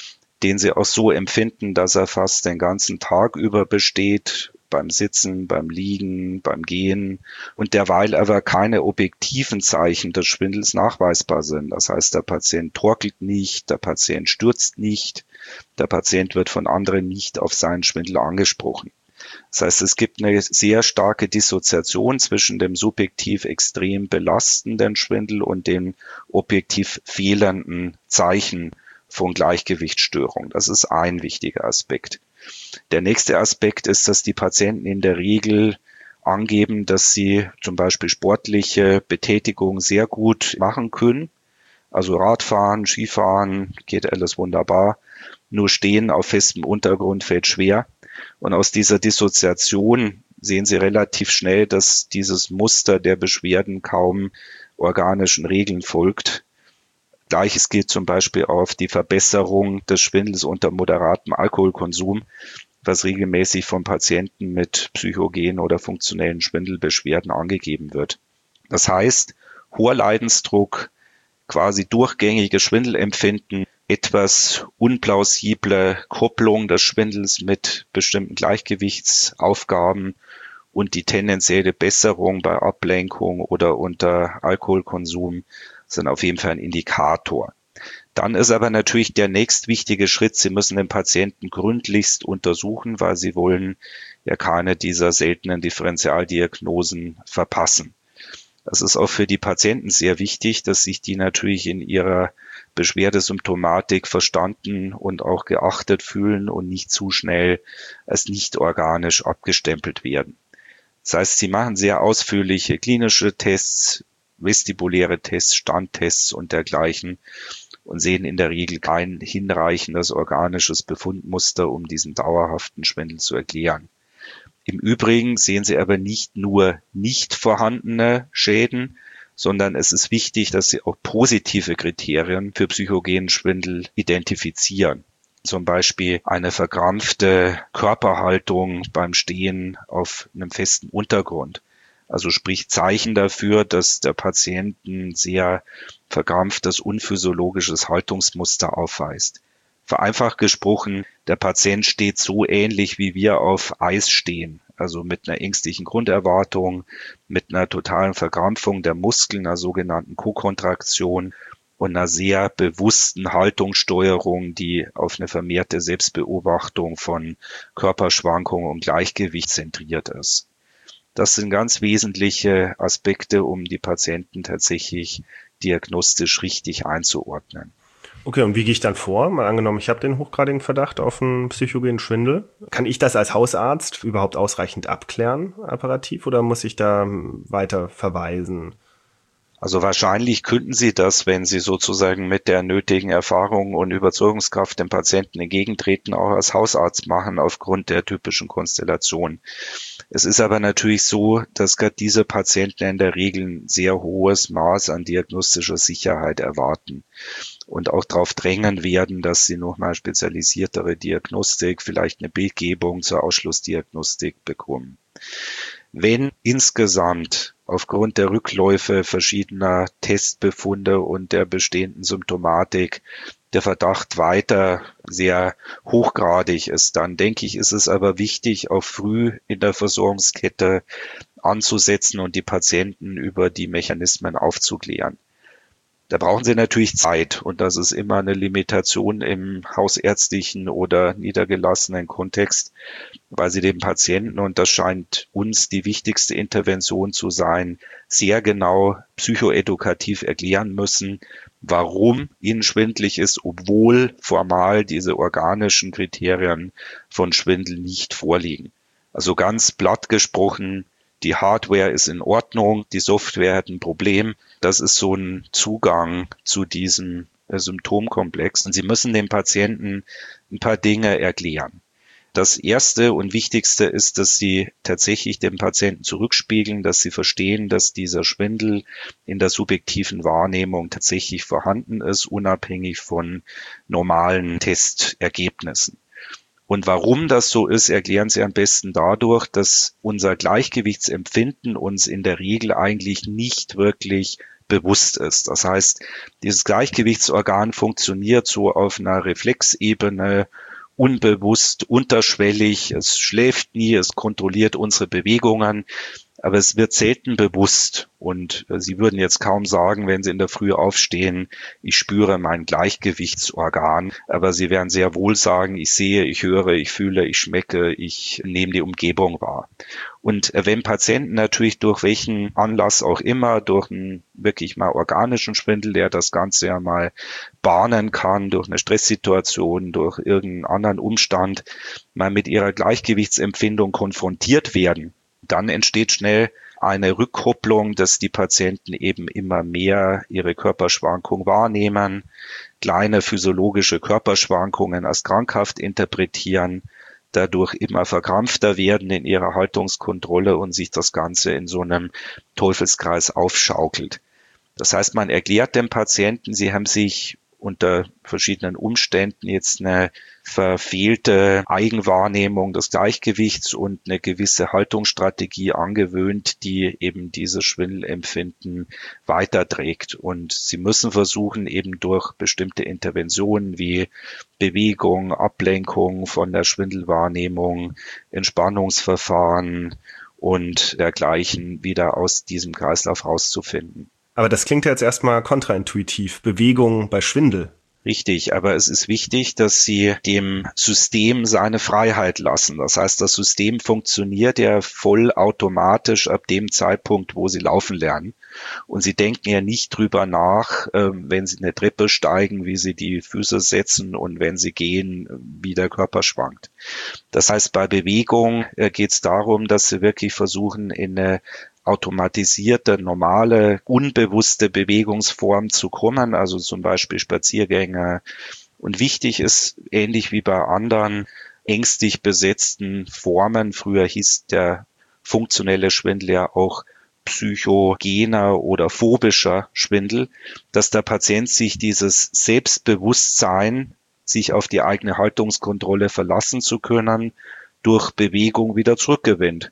den sie auch so empfinden, dass er fast den ganzen Tag über besteht, beim Sitzen, beim Liegen, beim Gehen und derweil aber keine objektiven Zeichen des Schwindels nachweisbar sind. Das heißt, der Patient torkelt nicht, der Patient stürzt nicht, der Patient wird von anderen nicht auf seinen Schwindel angesprochen. Das heißt, es gibt eine sehr starke Dissoziation zwischen dem subjektiv extrem belastenden Schwindel und den objektiv fehlenden Zeichen von Gleichgewichtsstörung. Das ist ein wichtiger Aspekt. Der nächste Aspekt ist, dass die Patienten in der Regel angeben, dass sie zum Beispiel sportliche Betätigung sehr gut machen können. Also Radfahren, Skifahren, geht alles wunderbar. Nur Stehen auf festem Untergrund fällt schwer. Und aus dieser Dissoziation sehen Sie relativ schnell, dass dieses Muster der Beschwerden kaum organischen Regeln folgt. Gleiches gilt zum Beispiel auf die Verbesserung des Schwindels unter moderatem Alkoholkonsum, was regelmäßig von Patienten mit psychogenen oder funktionellen Schwindelbeschwerden angegeben wird. Das heißt, hoher Leidensdruck, quasi durchgängiges Schwindelempfinden, etwas unplausible Kopplung des Schwindels mit bestimmten Gleichgewichtsaufgaben und die tendenzielle Besserung bei Ablenkung oder unter Alkoholkonsum sind auf jeden Fall ein Indikator. Dann ist aber natürlich der nächstwichtige Schritt, Sie müssen den Patienten gründlichst untersuchen, weil Sie wollen ja keine dieser seltenen Differentialdiagnosen verpassen. Das ist auch für die Patienten sehr wichtig, dass sich die natürlich in ihrer Beschwerdesymptomatik verstanden und auch geachtet fühlen und nicht zu schnell als nicht organisch abgestempelt werden. Das heißt, sie machen sehr ausführliche klinische Tests, vestibuläre Tests, Standtests und dergleichen und sehen in der Regel kein hinreichendes organisches Befundmuster, um diesen dauerhaften Schwindel zu erklären. Im Übrigen sehen Sie aber nicht nur nicht vorhandene Schäden, sondern es ist wichtig, dass Sie auch positive Kriterien für psychogenen Schwindel identifizieren. Zum Beispiel eine verkrampfte Körperhaltung beim Stehen auf einem festen Untergrund. Also sprich Zeichen dafür, dass der Patient ein sehr verkrampftes, unphysiologisches Haltungsmuster aufweist. Vereinfacht gesprochen, der Patient steht so ähnlich, wie wir auf Eis stehen. Also mit einer ängstlichen Grunderwartung, mit einer totalen Verkrampfung der Muskeln, einer sogenannten Kokontraktion und einer sehr bewussten Haltungssteuerung, die auf eine vermehrte Selbstbeobachtung von Körperschwankungen und Gleichgewicht zentriert ist. Das sind ganz wesentliche Aspekte, um die Patienten tatsächlich diagnostisch richtig einzuordnen.
Okay, und wie gehe ich dann vor? Mal angenommen, ich habe den hochgradigen Verdacht auf einen psychogenen Schwindel. Kann ich das als Hausarzt überhaupt ausreichend abklären, apparativ, oder muss ich da weiter verweisen?
Also wahrscheinlich könnten Sie das, wenn Sie sozusagen mit der nötigen Erfahrung und Überzeugungskraft dem Patienten entgegentreten, auch als Hausarzt machen aufgrund der typischen Konstellation. Es ist aber natürlich so, dass gerade diese Patienten in der Regel ein sehr hohes Maß an diagnostischer Sicherheit erwarten und auch darauf drängen werden, dass sie nochmal spezialisiertere Diagnostik, vielleicht eine Bildgebung zur Ausschlussdiagnostik bekommen. Wenn insgesamt aufgrund der Rückläufe verschiedener Testbefunde und der bestehenden Symptomatik der Verdacht weiter sehr hochgradig ist, dann denke ich, ist es aber wichtig, auch früh in der Versorgungskette anzusetzen und die Patienten über die Mechanismen aufzuklären. Da brauchen Sie natürlich Zeit und das ist immer eine Limitation im hausärztlichen oder niedergelassenen Kontext, weil Sie dem Patienten, und das scheint uns die wichtigste Intervention zu sein, sehr genau psychoedukativ erklären müssen, warum Ihnen schwindelig ist, obwohl formal diese organischen Kriterien von Schwindel nicht vorliegen. Also ganz platt gesprochen, die Hardware ist in Ordnung, die Software hat ein Problem. Das ist so ein Zugang zu diesem Symptomkomplex. Und Sie müssen dem Patienten ein paar Dinge erklären. Das Erste und Wichtigste ist, dass Sie tatsächlich dem Patienten zurückspiegeln, dass Sie verstehen, dass dieser Schwindel in der subjektiven Wahrnehmung tatsächlich vorhanden ist, unabhängig von normalen Testergebnissen. Und warum das so ist, erklären Sie am besten dadurch, dass unser Gleichgewichtsempfinden uns in der Regel eigentlich nicht wirklich bewusst ist. Das heißt, dieses Gleichgewichtsorgan funktioniert so auf einer Reflexebene, unbewusst, unterschwellig. Es schläft nie, es kontrolliert unsere Bewegungen, aber es wird selten bewusst. Und Sie würden jetzt kaum sagen, wenn Sie in der Früh aufstehen, ich spüre mein Gleichgewichtsorgan. Aber Sie werden sehr wohl sagen, ich sehe, ich höre, ich fühle, ich schmecke, ich nehme die Umgebung wahr. Und wenn Patienten natürlich durch welchen Anlass auch immer, durch einen wirklich mal organischen Schwindel, der das Ganze ja mal bahnen kann, durch eine Stresssituation, durch irgendeinen anderen Umstand, mal mit ihrer Gleichgewichtsempfindung konfrontiert werden, dann entsteht schnell eine Rückkopplung, dass die Patienten eben immer mehr ihre Körperschwankung wahrnehmen, kleine physiologische Körperschwankungen als krankhaft interpretieren, dadurch immer verkrampfter werden in ihrer Haltungskontrolle und sich das Ganze in so einem Teufelskreis aufschaukelt. Das heißt, man erklärt dem Patienten, sie haben sich unter verschiedenen Umständen jetzt eine verfehlte Eigenwahrnehmung des Gleichgewichts und eine gewisse Haltungsstrategie angewöhnt, die eben dieses Schwindelempfinden weiterträgt. Und sie müssen versuchen, eben durch bestimmte Interventionen wie Bewegung, Ablenkung von der Schwindelwahrnehmung, Entspannungsverfahren und dergleichen wieder aus diesem Kreislauf rauszufinden.
Aber das klingt ja jetzt erstmal kontraintuitiv. Bewegung bei Schwindel.
Richtig, aber es ist wichtig, dass Sie dem System seine Freiheit lassen. Das heißt, das System funktioniert ja vollautomatisch ab dem Zeitpunkt, wo Sie laufen lernen. Und Sie denken ja nicht drüber nach, wenn Sie eine Treppe steigen, wie Sie die Füße setzen und wenn Sie gehen, wie der Körper schwankt. Das heißt, bei Bewegung geht es darum, dass Sie wirklich versuchen, in eine automatisierte, normale, unbewusste Bewegungsform zu kommen, also zum Beispiel Spaziergänge. Und wichtig ist, ähnlich wie bei anderen ängstlich besetzten Formen, früher hieß der funktionelle Schwindel ja auch psychogener oder phobischer Schwindel, dass der Patient sich dieses Selbstbewusstsein, sich auf die eigene Haltungskontrolle verlassen zu können, durch Bewegung wieder zurückgewinnt.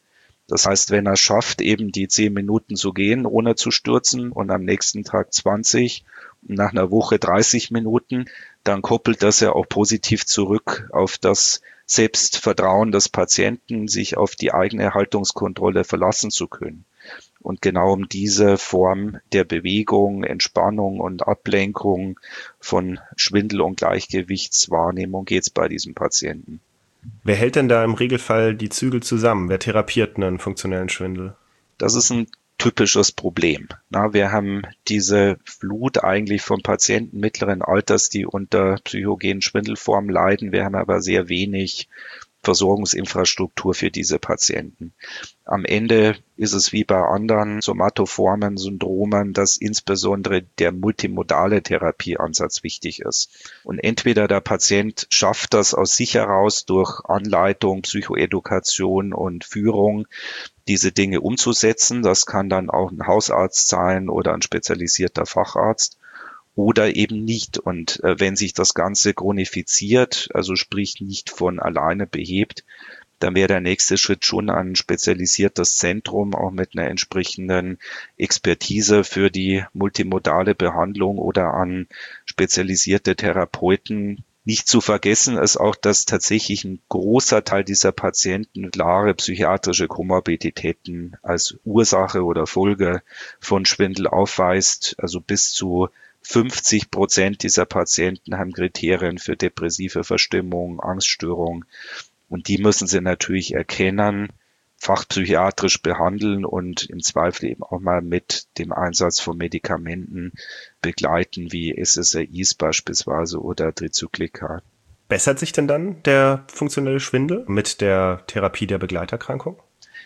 Das heißt, wenn er schafft, eben die zehn Minuten zu gehen, ohne zu stürzen und am nächsten Tag zwanzig und nach einer Woche dreißig Minuten, dann koppelt das ja auch positiv zurück auf das Selbstvertrauen des Patienten, sich auf die eigene Haltungskontrolle verlassen zu können. Und genau um diese Form der Bewegung, Entspannung und Ablenkung von Schwindel- und Gleichgewichtswahrnehmung geht es bei diesem Patienten.
Wer hält denn da im Regelfall die Zügel zusammen? Wer therapiert einen funktionellen Schwindel?
Das ist ein typisches Problem. Na, wir haben diese Flut eigentlich von Patienten mittleren Alters, die unter psychogenen Schwindelformen leiden. Wir haben aber sehr wenig Versorgungsinfrastruktur für diese Patienten. Am Ende ist es wie bei anderen somatoformen Syndromen, dass insbesondere der multimodale Therapieansatz wichtig ist. Und entweder der Patient schafft das aus sich heraus durch Anleitung, Psychoedukation und Führung, diese Dinge umzusetzen. Das kann dann auch ein Hausarzt sein oder ein spezialisierter Facharzt. Oder eben nicht. Und äh, wenn sich das Ganze chronifiziert, also sprich nicht von alleine behebt, dann wäre der nächste Schritt schon ein spezialisiertes Zentrum, auch mit einer entsprechenden Expertise für die multimodale Behandlung oder an spezialisierte Therapeuten. Nicht zu vergessen ist auch, dass tatsächlich ein großer Teil dieser Patienten klare psychiatrische Komorbiditäten als Ursache oder Folge von Schwindel aufweist, also bis zu fünfzig Prozent dieser Patienten haben Kriterien für depressive Verstimmung, Angststörung. Und die müssen sie natürlich erkennen, fachpsychiatrisch behandeln und im Zweifel eben auch mal mit dem Einsatz von Medikamenten begleiten, wie S S R Is beispielsweise oder Trizyklika.
Bessert sich denn dann der funktionelle Schwindel mit der Therapie der Begleiterkrankung?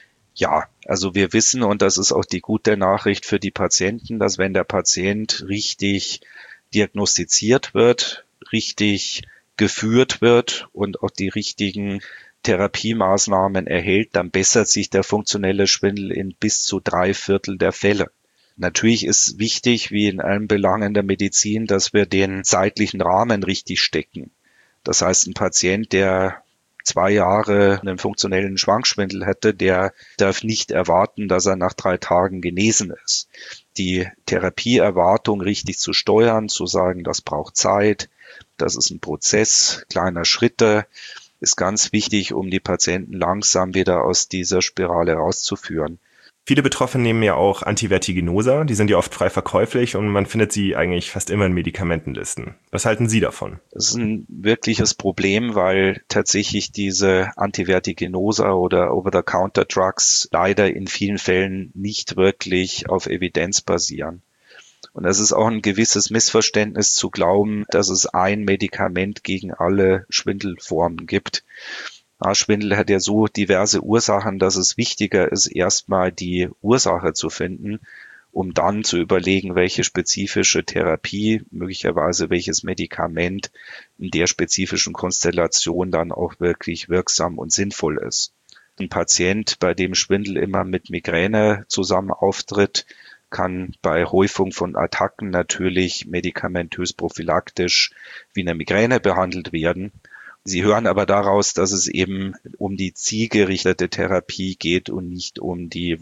Ja, also wir wissen, und das ist auch die gute Nachricht für die Patienten, dass wenn der Patient richtig diagnostiziert wird, richtig geführt wird und auch die richtigen Therapiemaßnahmen erhält, dann bessert sich der funktionelle Schwindel in bis zu drei Viertel der Fälle. Natürlich ist wichtig, wie in allen Belangen der Medizin, dass wir den zeitlichen Rahmen richtig stecken. Das heißt, ein Patient, der zwei Jahre einen funktionellen Schwankschwindel hätte, der darf nicht erwarten, dass er nach drei Tagen genesen ist. Die Therapieerwartung richtig zu steuern, zu sagen, das braucht Zeit, das ist ein Prozess kleiner Schritte, ist ganz wichtig, um die Patienten langsam wieder aus dieser Spirale rauszuführen.
Viele Betroffene nehmen ja auch Antivertiginosa, die sind ja oft frei verkäuflich und man findet sie eigentlich fast immer in Medikamentenlisten. Was halten Sie davon?
Das ist ein wirkliches Problem, weil tatsächlich diese Antivertiginosa oder Over-the-Counter-Drugs leider in vielen Fällen nicht wirklich auf Evidenz basieren. Und es ist auch ein gewisses Missverständnis zu glauben, dass es ein Medikament gegen alle Schwindelformen gibt. Schwindel hat ja so diverse Ursachen, dass es wichtiger ist, erstmal die Ursache zu finden, um dann zu überlegen, welche spezifische Therapie, möglicherweise welches Medikament in der spezifischen Konstellation dann auch wirklich wirksam und sinnvoll ist. Ein Patient, bei dem Schwindel immer mit Migräne zusammen auftritt, kann bei Häufung von Attacken natürlich medikamentös prophylaktisch wie eine Migräne behandelt werden. Sie hören aber daraus, dass es eben um die zielgerichtete Therapie geht und nicht um die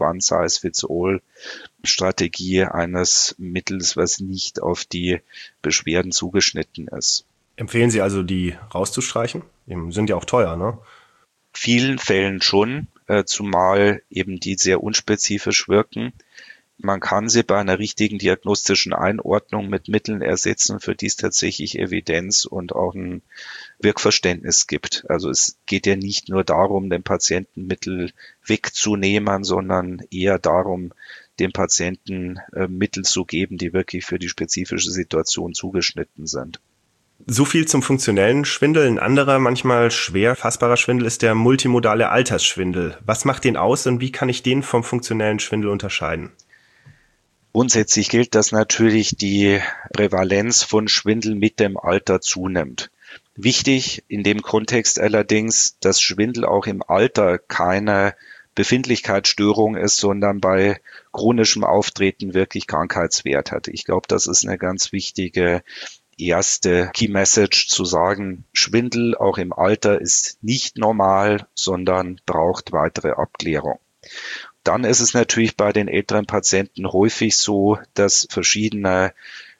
One-Size-Fits-All-Strategie eines Mittels, was nicht auf die Beschwerden zugeschnitten ist.
Empfehlen Sie also, die rauszustreichen? Die sind ja auch teuer, ne?
Vielen Fällen schon, zumal eben die sehr unspezifisch wirken. Man kann sie bei einer richtigen diagnostischen Einordnung mit Mitteln ersetzen, für die es tatsächlich Evidenz und auch ein Wirkverständnis gibt. Also es geht ja nicht nur darum, den Patienten Mittel wegzunehmen, sondern eher darum, dem Patienten äh, Mittel zu geben, die wirklich für die spezifische Situation zugeschnitten sind.
So viel zum funktionellen Schwindel. Ein anderer, manchmal schwer fassbarer Schwindel ist der multimodale Altersschwindel. Was macht den aus und wie kann ich den vom funktionellen Schwindel unterscheiden?
Grundsätzlich gilt, dass natürlich die Prävalenz von Schwindel mit dem Alter zunimmt. Wichtig in dem Kontext allerdings, dass Schwindel auch im Alter keine Befindlichkeitsstörung ist, sondern bei chronischem Auftreten wirklich Krankheitswert hat. Ich glaube, das ist eine ganz wichtige erste Key Message zu sagen, Schwindel auch im Alter ist nicht normal, sondern braucht weitere Abklärung. Dann ist es natürlich bei den älteren Patienten häufig so, dass verschiedene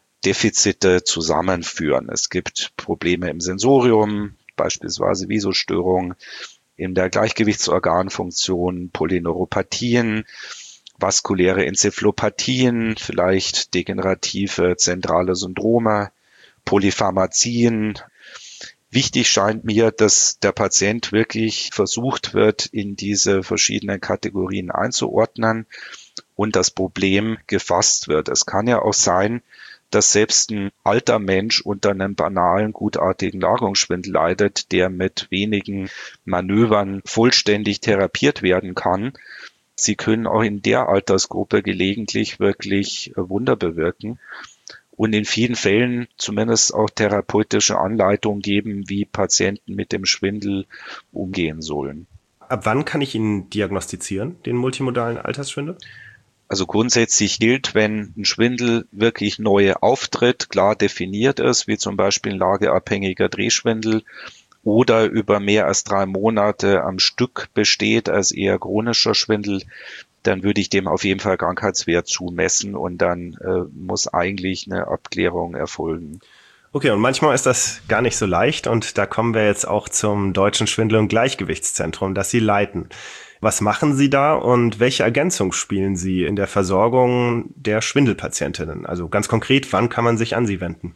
Defizite zusammenführen. Es gibt Probleme im Sensorium, beispielsweise Visostörungen, in der Gleichgewichtsorganfunktion, Polyneuropathien, vaskuläre Enzephalopathien, vielleicht degenerative zentrale Syndrome, Polypharmazien. Wichtig scheint mir, dass der Patient wirklich versucht wird, in diese verschiedenen Kategorien einzuordnen und das Problem gefasst wird. Es kann ja auch sein, dass selbst ein alter Mensch unter einem banalen, gutartigen Lagerungsschwindel leidet, der mit wenigen Manövern vollständig therapiert werden kann. Sie können auch in der Altersgruppe gelegentlich wirklich Wunder bewirken und in vielen Fällen zumindest auch therapeutische Anleitungen geben, wie Patienten mit dem Schwindel umgehen sollen.
Ab wann kann ich ihn diagnostizieren, den multimodalen Altersschwindel?
Also grundsätzlich gilt, wenn ein Schwindel wirklich neu auftritt, klar definiert ist, wie zum Beispiel ein lageabhängiger Drehschwindel oder über mehr als drei Monate am Stück besteht als eher chronischer Schwindel, dann würde ich dem auf jeden Fall Krankheitswert zumessen und dann äh, muss eigentlich eine Abklärung erfolgen.
Okay, und manchmal ist das gar nicht so leicht und da kommen wir jetzt auch zum Deutschen Schwindel- und Gleichgewichtszentrum, das Sie leiten. Was machen Sie da und welche Ergänzung spielen Sie in der Versorgung der Schwindelpatientinnen? Also ganz konkret, wann kann man sich an Sie wenden?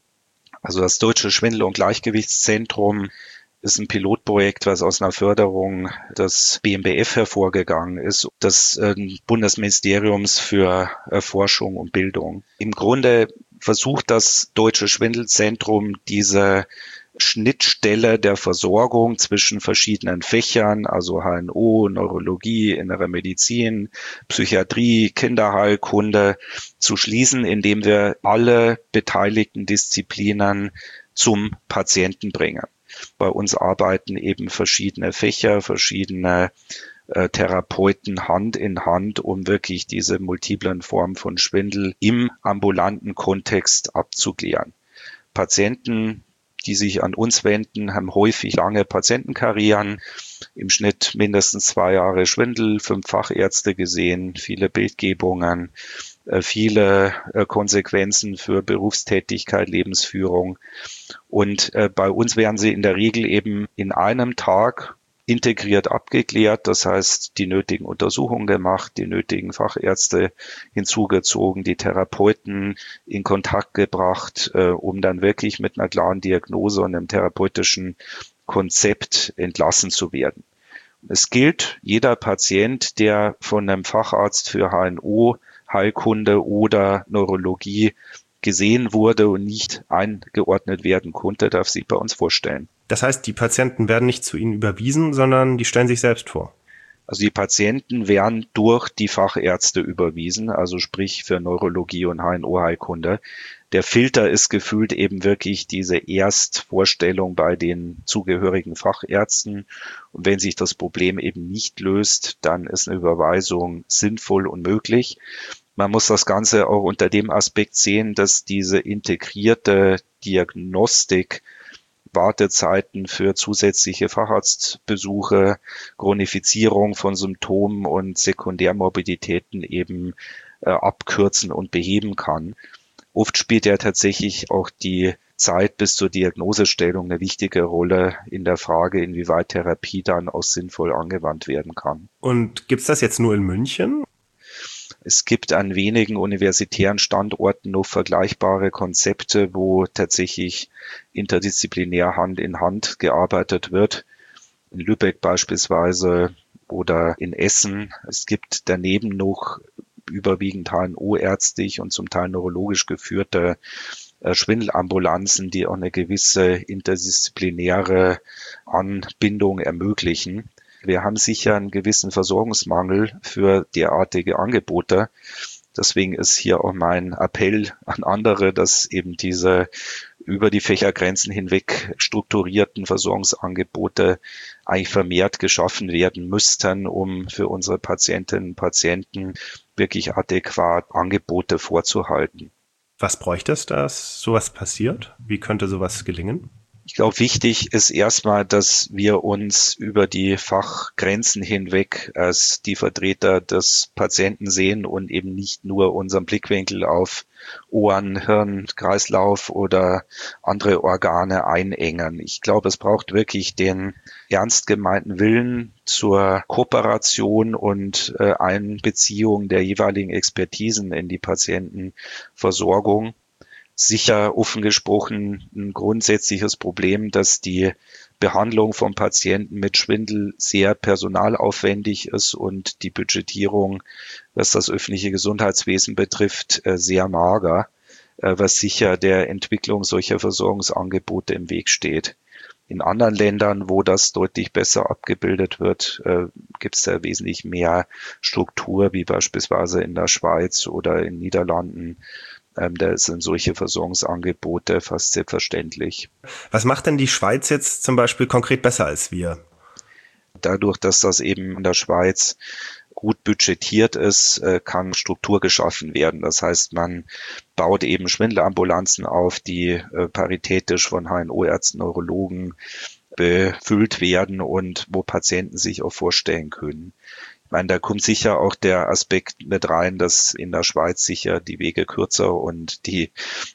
Also das Deutsche Schwindel- und Gleichgewichtszentrum ist ein Pilotprojekt, was aus einer Förderung des B M B F hervorgegangen ist, des äh, Bundesministeriums für äh, Forschung und Bildung. Im Grunde versucht das Deutsche Schwindelzentrum diese Schnittstelle der Versorgung zwischen verschiedenen Fächern, also H N O, Neurologie, Innere Medizin, Psychiatrie, Kinderheilkunde zu schließen, indem wir alle beteiligten Disziplinen zum Patienten bringen. Bei uns arbeiten eben verschiedene Fächer, verschiedene äh, Therapeuten Hand in Hand, um wirklich diese multiplen Formen von Schwindel im ambulanten Kontext abzuklären. Patienten, die sich an uns wenden, haben häufig lange Patientenkarrieren, im Schnitt mindestens zwei Jahre Schwindel, fünf Fachärzte gesehen, viele Bildgebungen, viele Konsequenzen für Berufstätigkeit, Lebensführung. Und bei uns werden sie in der Regel eben in einem Tag integriert abgeklärt, das heißt die nötigen Untersuchungen gemacht, die nötigen Fachärzte hinzugezogen, die Therapeuten in Kontakt gebracht, äh, um dann wirklich mit einer klaren Diagnose und einem therapeutischen Konzept entlassen zu werden. Es gilt, jeder Patient, der von einem Facharzt für H N O, Heilkunde oder Neurologie gesehen wurde und nicht eingeordnet werden konnte, darf sich bei uns vorstellen.
Das heißt, die Patienten werden nicht zu Ihnen überwiesen, sondern die stellen sich selbst vor?
Also die Patienten werden durch die Fachärzte überwiesen, also sprich für Neurologie und H N O-Heilkunde. Der Filter ist gefühlt eben wirklich diese Erstvorstellung bei den zugehörigen Fachärzten. Und wenn sich das Problem eben nicht löst, dann ist eine Überweisung sinnvoll und möglich. Man muss das Ganze auch unter dem Aspekt sehen, dass diese integrierte Diagnostik Wartezeiten für zusätzliche Facharztbesuche, Chronifizierung von Symptomen und Sekundärmorbiditäten eben äh, abkürzen und beheben kann. Oft spielt ja tatsächlich auch die Zeit bis zur Diagnosestellung eine wichtige Rolle in der Frage, inwieweit Therapie dann auch sinnvoll angewandt werden kann.
Und gibt's das jetzt nur in München?
Es gibt an wenigen universitären Standorten noch vergleichbare Konzepte, wo tatsächlich interdisziplinär Hand in Hand gearbeitet wird. In Lübeck beispielsweise oder in Essen. Es gibt daneben noch überwiegend H N O-ärztlich und zum Teil neurologisch geführte Schwindelambulanzen, die auch eine gewisse interdisziplinäre Anbindung ermöglichen. Wir haben sicher einen gewissen Versorgungsmangel für derartige Angebote. Deswegen ist hier auch mein Appell an andere, dass eben diese über die Fächergrenzen hinweg strukturierten Versorgungsangebote eigentlich vermehrt geschaffen werden müssten, um für unsere Patientinnen und Patienten wirklich adäquat Angebote vorzuhalten.
Was bräuchte es, dass sowas passiert? Wie könnte sowas gelingen?
Ich glaube, wichtig ist erstmal, dass wir uns über die Fachgrenzen hinweg als die Vertreter des Patienten sehen und eben nicht nur unseren Blickwinkel auf Ohren, Hirn, Kreislauf oder andere Organe einengen. Ich glaube, es braucht wirklich den ernst gemeinten Willen zur Kooperation und äh, Einbeziehung der jeweiligen Expertisen in die Patientenversorgung. Sicher offen gesprochen ein grundsätzliches Problem, dass die Behandlung von Patienten mit Schwindel sehr personalaufwendig ist und die Budgetierung, was das öffentliche Gesundheitswesen betrifft, sehr mager, was sicher der Entwicklung solcher Versorgungsangebote im Weg steht. In anderen Ländern, wo das deutlich besser abgebildet wird, gibt es da wesentlich mehr Struktur, wie beispielsweise in der Schweiz oder in den Niederlanden. Ähm, da sind solche Versorgungsangebote fast selbstverständlich.
Was macht denn die Schweiz jetzt zum Beispiel konkret besser als wir?
Dadurch, dass das eben in der Schweiz gut budgetiert ist, kann Struktur geschaffen werden. Das heißt, man baut eben Schwindelambulanzen auf, die paritätisch von H N O-Ärzten, Neurologen befüllt werden und wo Patienten sich auch vorstellen können. Ich meine, da kommt sicher auch der Aspekt mit rein, dass in der Schweiz sicher die Wege kürzer und die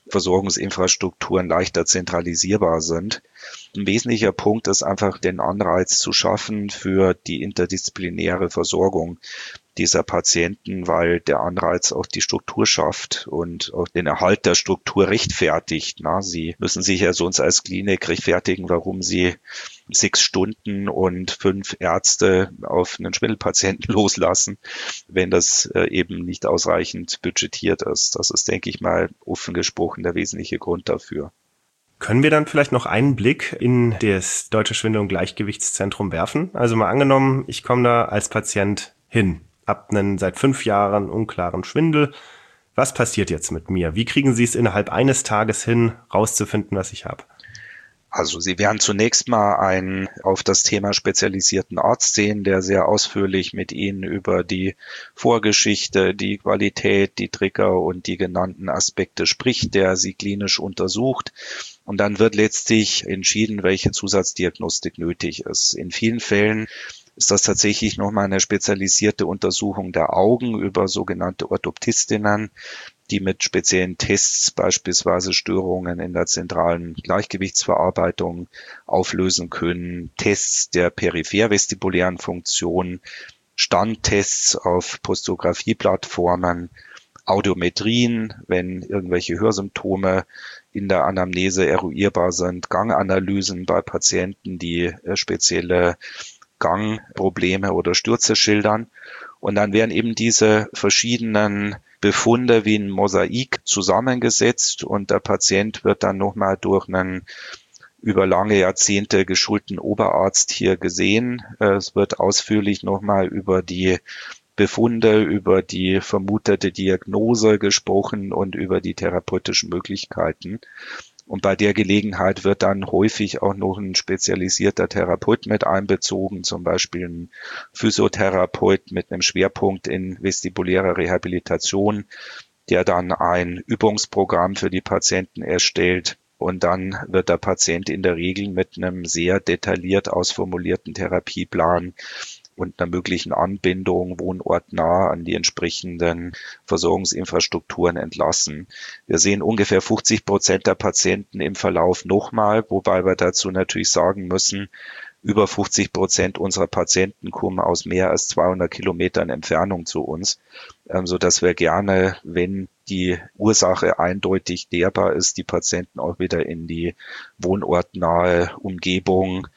Versorgungsinfrastrukturen leichter zentralisierbar sind. Ein wesentlicher Punkt ist einfach, den Anreiz zu schaffen für die interdisziplinäre Versorgung dieser Patienten, weil der Anreiz auch die Struktur schafft und auch den Erhalt der Struktur rechtfertigt. Na, Sie müssen sich ja sonst als Klinik rechtfertigen, warum Sie sechs Stunden und fünf Ärzte auf einen Schwindelpatienten loslassen, wenn das eben nicht ausreichend budgetiert ist. Das ist, denke ich mal, offen gesprochen der wesentliche Grund dafür.
Können wir dann vielleicht noch einen Blick in das Deutsche Schwindel- und Gleichgewichtszentrum werfen? Also mal angenommen, ich komme da als Patient hin, hab einen seit fünf Jahren unklaren Schwindel. Was passiert jetzt mit mir? Wie kriegen Sie es innerhalb eines Tages hin, rauszufinden, was ich habe?
Also Sie werden zunächst mal einen auf das Thema spezialisierten Arzt sehen, der sehr ausführlich mit Ihnen über die Vorgeschichte, die Qualität, die Trigger und die genannten Aspekte spricht, der Sie klinisch untersucht. Und dann wird letztlich entschieden, welche Zusatzdiagnostik nötig ist. In vielen Fällen ist das tatsächlich nochmal eine spezialisierte Untersuchung der Augen über sogenannte Orthoptistinnen, die mit speziellen Tests beispielsweise Störungen in der zentralen Gleichgewichtsverarbeitung auflösen können, Tests der peripher-vestibulären Funktion, Standtests auf Postographie-Plattformen, Audiometrien, wenn irgendwelche Hörsymptome in der Anamnese eruierbar sind, Ganganalysen bei Patienten, die spezielle Gangprobleme oder Stürze schildern. Und dann werden eben diese verschiedenen Befunde wie ein Mosaik zusammengesetzt und der Patient wird dann nochmal durch einen über lange Jahrzehnte geschulten Oberarzt hier gesehen. Es wird ausführlich nochmal über die Befunde, über die vermutete Diagnose gesprochen und über die therapeutischen Möglichkeiten. Und bei der Gelegenheit wird dann häufig auch noch ein spezialisierter Therapeut mit einbezogen, zum Beispiel ein Physiotherapeut mit einem Schwerpunkt in vestibulärer Rehabilitation, der dann ein Übungsprogramm für die Patienten erstellt. Und dann wird der Patient in der Regel mit einem sehr detailliert ausformulierten Therapieplan und einer möglichen Anbindung wohnortnah an die entsprechenden Versorgungsinfrastrukturen entlassen. Wir sehen ungefähr fünfzig Prozent der Patienten im Verlauf nochmal, wobei wir dazu natürlich sagen müssen, über fünfzig Prozent unserer Patienten kommen aus mehr als zweihundert Kilometern Entfernung zu uns, so dass wir gerne, wenn die Ursache eindeutig klärbar ist, die Patienten auch wieder in die wohnortnahe Umgebung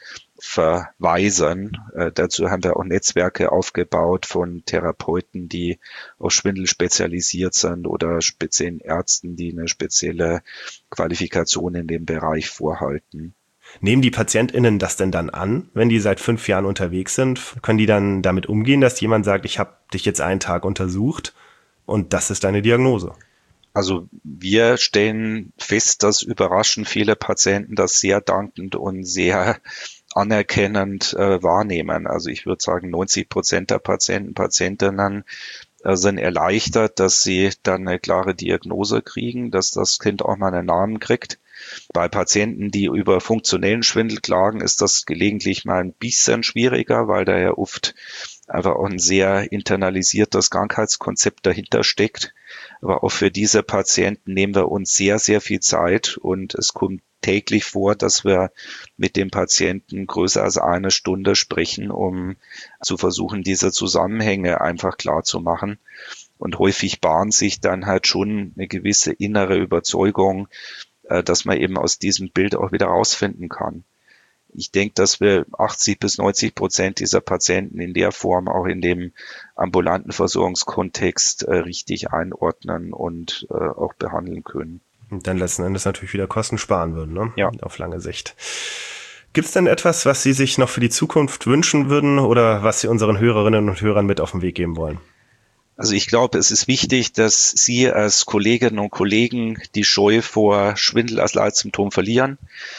verweisen. Äh, dazu haben wir auch Netzwerke aufgebaut von Therapeuten, die auf Schwindel spezialisiert sind oder speziellen Ärzten, die eine spezielle Qualifikation in dem Bereich vorhalten.
Nehmen die PatientInnen das denn dann an, wenn die seit fünf Jahren unterwegs sind? Können die dann damit umgehen, dass jemand sagt, ich habe dich jetzt einen Tag untersucht und das ist deine Diagnose?
Also wir stellen fest, dass überraschend viele Patienten das sehr dankend und sehr anerkennend äh, wahrnehmen. Also ich würde sagen, neunzig Prozent der Patienten, Patientinnen äh, sind erleichtert, dass sie dann eine klare Diagnose kriegen, dass das Kind auch mal einen Namen kriegt. Bei Patienten, die über funktionellen Schwindel klagen, ist das gelegentlich mal ein bisschen schwieriger, weil da ja oft einfach auch ein sehr internalisiertes Krankheitskonzept dahinter steckt. Aber auch für diese Patienten nehmen wir uns sehr, sehr viel Zeit und es kommt täglich vor, dass wir mit dem Patienten größer als eine Stunde sprechen, um zu versuchen, diese Zusammenhänge einfach klar zu machen. Und häufig bahnt sich dann halt schon eine gewisse innere Überzeugung, dass man eben aus diesem Bild auch wieder rausfinden kann. Ich denke, dass wir achtzig bis neunzig Prozent dieser Patienten in der Form auch in dem ambulanten Versorgungskontext richtig einordnen und auch behandeln können.
Und dann letzten Endes natürlich wieder Kosten sparen würden, ne?
Ja.
Auf lange Sicht. Gibt es denn etwas, was Sie sich noch für die Zukunft wünschen würden oder was Sie unseren Hörerinnen und Hörern mit auf den Weg geben wollen?
Also ich glaube, es ist wichtig, dass Sie als Kolleginnen und Kollegen die Scheu vor Schwindel als Leitsymptom verlieren,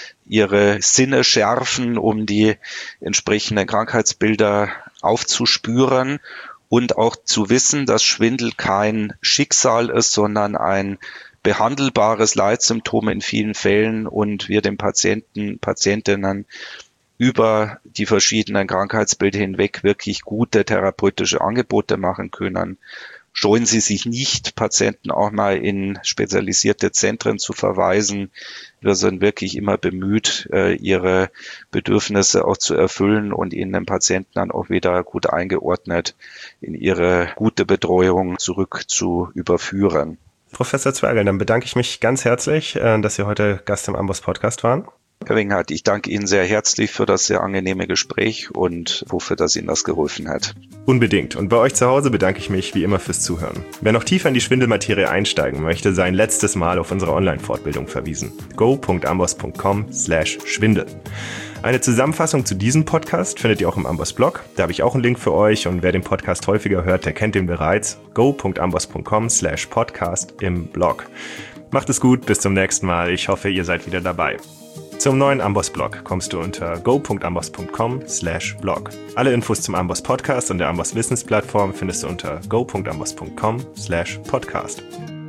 Ihre Sinne schärfen, um die entsprechenden Krankheitsbilder aufzuspüren und auch zu wissen, dass Schwindel kein Schicksal ist, sondern ein behandelbares Leitsymptom in vielen Fällen und wir den Patienten, Patientinnen über die verschiedenen Krankheitsbilder hinweg wirklich gute therapeutische Angebote machen können. Scheuen Sie sich nicht, Patienten auch mal in spezialisierte Zentren zu verweisen. Wir sind wirklich immer bemüht, ihre Bedürfnisse auch zu erfüllen und ihnen den Patienten dann auch wieder gut eingeordnet in ihre gute Betreuung zurück zu überführen.
Professor Zwergel, dann bedanke ich mich ganz herzlich, dass Sie heute Gast im Amboss Podcast waren.
Herr Winghardt, ich danke Ihnen sehr herzlich für das sehr angenehme Gespräch und hoffe, dass Ihnen das geholfen hat.
Unbedingt. Und bei euch zu Hause bedanke ich mich wie immer fürs Zuhören. Wer noch tiefer in die Schwindelmaterie einsteigen möchte, sei ein letztes Mal auf unsere Online-Fortbildung verwiesen. go punkt amboss punkt com slash schwindel. Eine Zusammenfassung zu diesem Podcast findet ihr auch im Amboss-Blog. Da habe ich auch einen Link für euch und wer den Podcast häufiger hört, der kennt den bereits. go punkt amboss punkt com slash podcast im Blog. Macht es gut, bis zum nächsten Mal. Ich hoffe, ihr seid wieder dabei. Zum neuen Amboss-Blog kommst du unter go punkt amboss punkt com slash blog. Alle Infos zum Amboss Podcast und der Amboss Wissensplattform findest du unter go punkt amboss punkt com slash podcast.